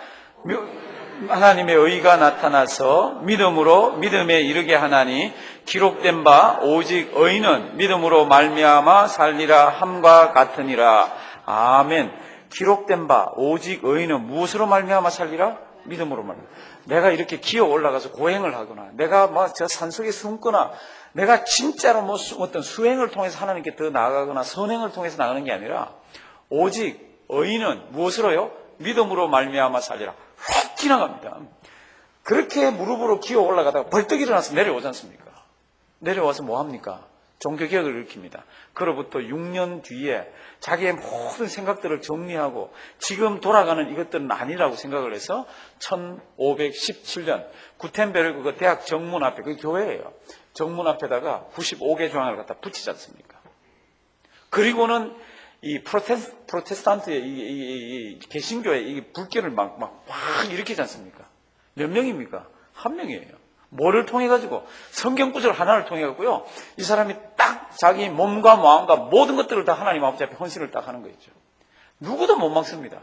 하나님의 의가 나타나서 믿음으로 믿음에 이르게 하나니 기록된 바 오직 의인은 믿음으로 말미암아 살리라 함과 같으니라. 아멘. 기록된 바 오직 의인은 무엇으로 말미암아 살리라? 믿음으로 말미암아. 내가 이렇게 기어 올라가서 고행을 하거나 내가 뭐 저 산속에 숨거나 내가 진짜로 뭐 어떤 수행을 통해서 하나님께 더 나아가거나 선행을 통해서 나가는 게 아니라 오직 의인은 무엇으로요? 믿음으로 말미암아 살리라. 확 지나갑니다. 그렇게 무릎으로 기어 올라가다가 벌떡 일어나서 내려오지 않습니까? 내려와서 뭐 합니까? 종교개혁을 일으킵니다. 그로부터 육 년 뒤에 자기의 모든 생각들을 정리하고 지금 돌아가는 이것들은 아니라고 생각을 해서 천오백십칠 년 구텐베르크 그 대학 정문 앞에, 그게 교회예요. 정문 앞에다가 구십오 개 조항을 갖다 붙이지 않습니까? 그리고는 이 프로테스, 프로테스탄트의 이, 이, 이, 이 개신교의 이 불길을 막, 막, 막 일으키지 않습니까? 몇 명입니까? 한 명이에요. 뭐를 통해 가지고? 성경 구절 하나를 통해 갖고요. 이 사람이 딱 자기 몸과 마음과 모든 것들을 다 하나님 아버지 앞에 헌신을 딱 하는 거 있죠. 누구도 못 막습니다.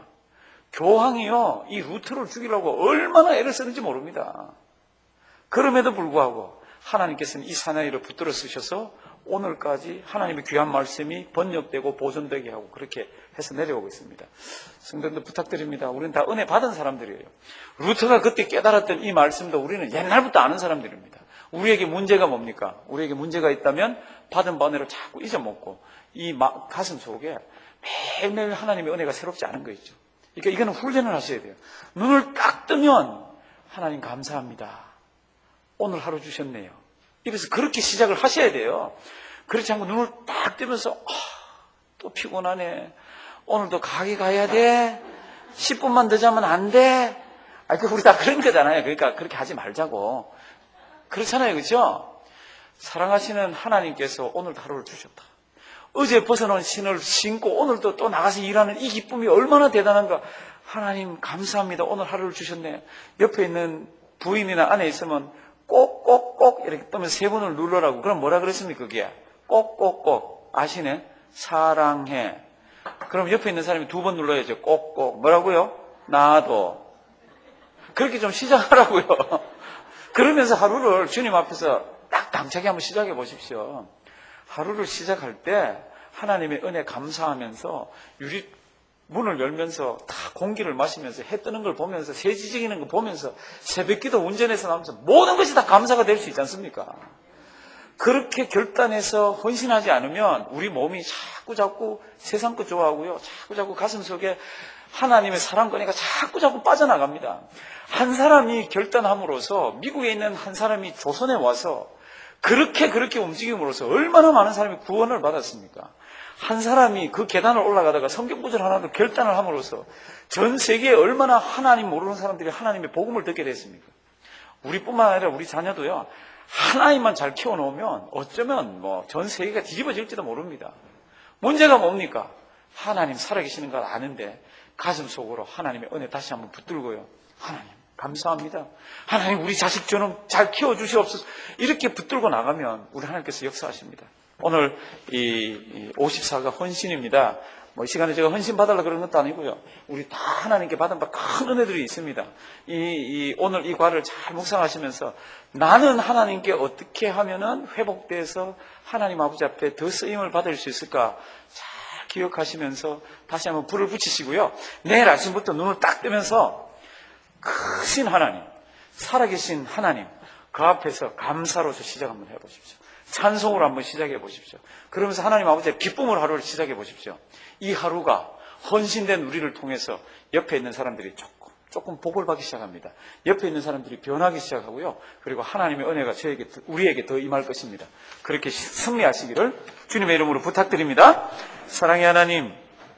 교황이요, 이 루트를 죽이려고 얼마나 애를 쓰는지 모릅니다. 그럼에도 불구하고 하나님께서는 이 사나이를 붙들어 쓰셔서 오늘까지 하나님의 귀한 말씀이 번역되고 보존되게 하고 그렇게 해서 내려오고 있습니다. 성도님들 부탁드립니다. 우리는 다 은혜 받은 사람들이에요. 루터가 그때 깨달았던 이 말씀도 우리는 옛날부터 아는 사람들입니다. 우리에게 문제가 뭡니까? 우리에게 문제가 있다면 받은 은혜를 자꾸 잊어먹고 이 가슴 속에 매일매일 하나님의 은혜가 새롭지 않은 거 있죠. 그러니까 이거는 훈련을 하셔야 돼요. 눈을 딱 뜨면 하나님 감사합니다. 오늘 하루 주셨네요. 이래서 그렇게 시작을 하셔야 돼요. 그렇지 않고 눈을 딱 뜨면서 아, 또 피곤하네. 오늘도 가게 가야 돼. 십 분만 더 자면 안 돼. 아, 그 우리 다 그런 거잖아요. 그러니까 그렇게 하지 말자고. 그렇잖아요, 그렇죠? 사랑하시는 하나님께서 오늘 하루를 주셨다. 어제 벗어놓은 신을 신고 오늘도 또 나가서 일하는 이 기쁨이 얼마나 대단한가. 하나님 감사합니다. 오늘 하루를 주셨네. 옆에 있는 부인이나 아내 있으면 꼭꼭꼭 이렇게 뜨면 세 번을 눌러라고. 그럼 뭐라 그랬습니까? 그게 꼭꼭꼭. 아시네? 사랑해. 그럼 옆에 있는 사람이 두 번 눌러야죠. 꼭꼭. 뭐라고요? 나도. 그렇게 좀 시작하라고요. 그러면서 하루를 주님 앞에서 딱 당차게 한번 시작해 보십시오. 하루를 시작할 때 하나님의 은혜 감사하면서 유리 문을 열면서 다 공기를 마시면서 해 뜨는 걸 보면서 새 지지기는 거 보면서 새벽기도 운전해서 나오면서 모든 것이 다 감사가 될 수 있지 않습니까? 그렇게 결단해서 헌신하지 않으면 우리 몸이 자꾸 자꾸 세상 것 좋아하고요. 자꾸 자꾸 가슴 속에 하나님의 사랑권이가 자꾸 자꾸 빠져나갑니다. 한 사람이 결단함으로써 미국에 있는 한 사람이 조선에 와서 그렇게 그렇게 움직임으로써 얼마나 많은 사람이 구원을 받았습니까? 한 사람이 그 계단을 올라가다가 성경 구절 하나로 결단을 함으로써 전 세계에 얼마나 하나님 모르는 사람들이 하나님의 복음을 듣게 됐습니까? 우리뿐만 아니라 우리 자녀도요. 하나님만 잘 키워놓으면 어쩌면 뭐 전 세계가 뒤집어질지도 모릅니다. 문제가 뭡니까? 하나님 살아계시는 걸 아는데 가슴 속으로 하나님의 은혜 다시 한번 붙들고요. 하나님 감사합니다. 하나님 우리 자식 좀 잘 키워주시옵소서. 이렇게 붙들고 나가면 우리 하나님께서 역사하십니다. 오늘 이 오십사가 헌신입니다. 뭐 이 시간에 제가 헌신 받으려고 그런 것도 아니고요. 우리 다 하나님께 받은 바 큰 은혜들이 있습니다. 이, 이 오늘 이 과를 잘 묵상하시면서 나는 하나님께 어떻게 하면은 회복돼서 하나님 아버지 앞에 더 쓰임을 받을 수 있을까 잘 기억하시면서 다시 한번 불을 붙이시고요. 내일 아침부터 눈을 딱 뜨면서 크신 하나님, 살아계신 하나님, 그 앞에서 감사로서 시작 한번 해보십시오. 찬송으로 한번 시작해 보십시오. 그러면서 하나님 아버지의 기쁨으로 하루를 시작해 보십시오. 이 하루가 헌신된 우리를 통해서 옆에 있는 사람들이 조금 조금 복을 받기 시작합니다. 옆에 있는 사람들이 변하기 시작하고요. 그리고 하나님의 은혜가 저에게, 우리에게 더 임할 것입니다. 그렇게 승리하시기를 주님의 이름으로 부탁드립니다. 사랑의 하나님,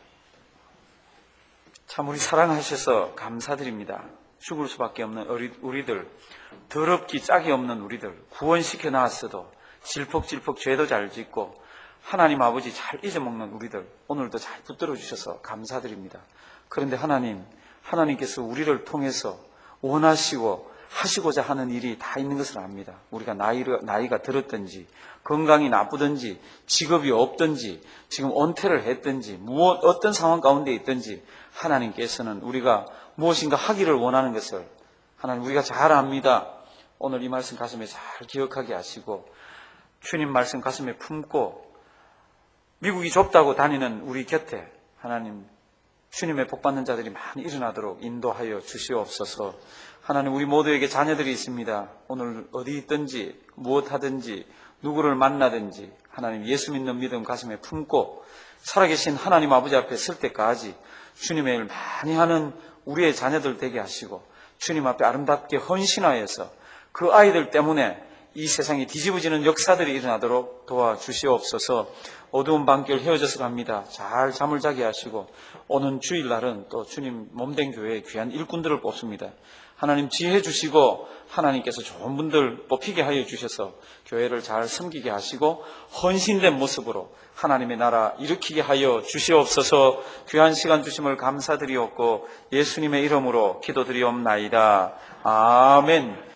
참 우리 사랑하셔서 감사드립니다. 죽을 수밖에 없는 우리들, 더럽기 짝이 없는 우리들, 구원시켜 나왔어도 질퍽질퍽 죄도 잘 짓고 하나님 아버지 잘 잊어먹는 우리들, 오늘도 잘 붙들어 주셔서 감사드립니다. 그런데 하나님, 하나님께서 우리를 통해서 원하시고 하시고자 하는 일이 다 있는 것을 압니다. 우리가 나이가, 나이가 들었든지 건강이 나쁘든지 직업이 없든지 지금 은퇴를 했든지 무엇 어떤 상황 가운데 있든지 하나님께서는 우리가 무엇인가 하기를 원하는 것을 하나님 우리가 잘 압니다. 오늘 이 말씀 가슴에 잘 기억하게 하시고 주님 말씀 가슴에 품고 미국이 좁다고 다니는 우리 곁에 하나님 주님의 복받는 자들이 많이 일어나도록 인도하여 주시옵소서. 하나님 우리 모두에게 자녀들이 있습니다. 오늘 어디 있든지 무엇하든지 누구를 만나든지 하나님 예수 믿는 믿음 가슴에 품고 살아계신 하나님 아버지 앞에 설 때까지 주님의 일 많이 하는 우리의 자녀들 되게 하시고 주님 앞에 아름답게 헌신하여서 그 아이들 때문에 이 세상이 뒤집어지는 역사들이 일어나도록 도와주시옵소서. 어두운 밤길 헤어져서 갑니다. 잘 잠을 자게 하시고 오는 주일날은 또 주님 몸된 교회의 귀한 일꾼들을 뽑습니다. 하나님 지혜 주시고 하나님께서 좋은 분들 뽑히게 하여 주셔서 교회를 잘 섬기게 하시고 헌신된 모습으로 하나님의 나라 일으키게 하여 주시옵소서. 귀한 시간 주심을 감사드리옵고 예수님의 이름으로 기도드리옵나이다. 아멘.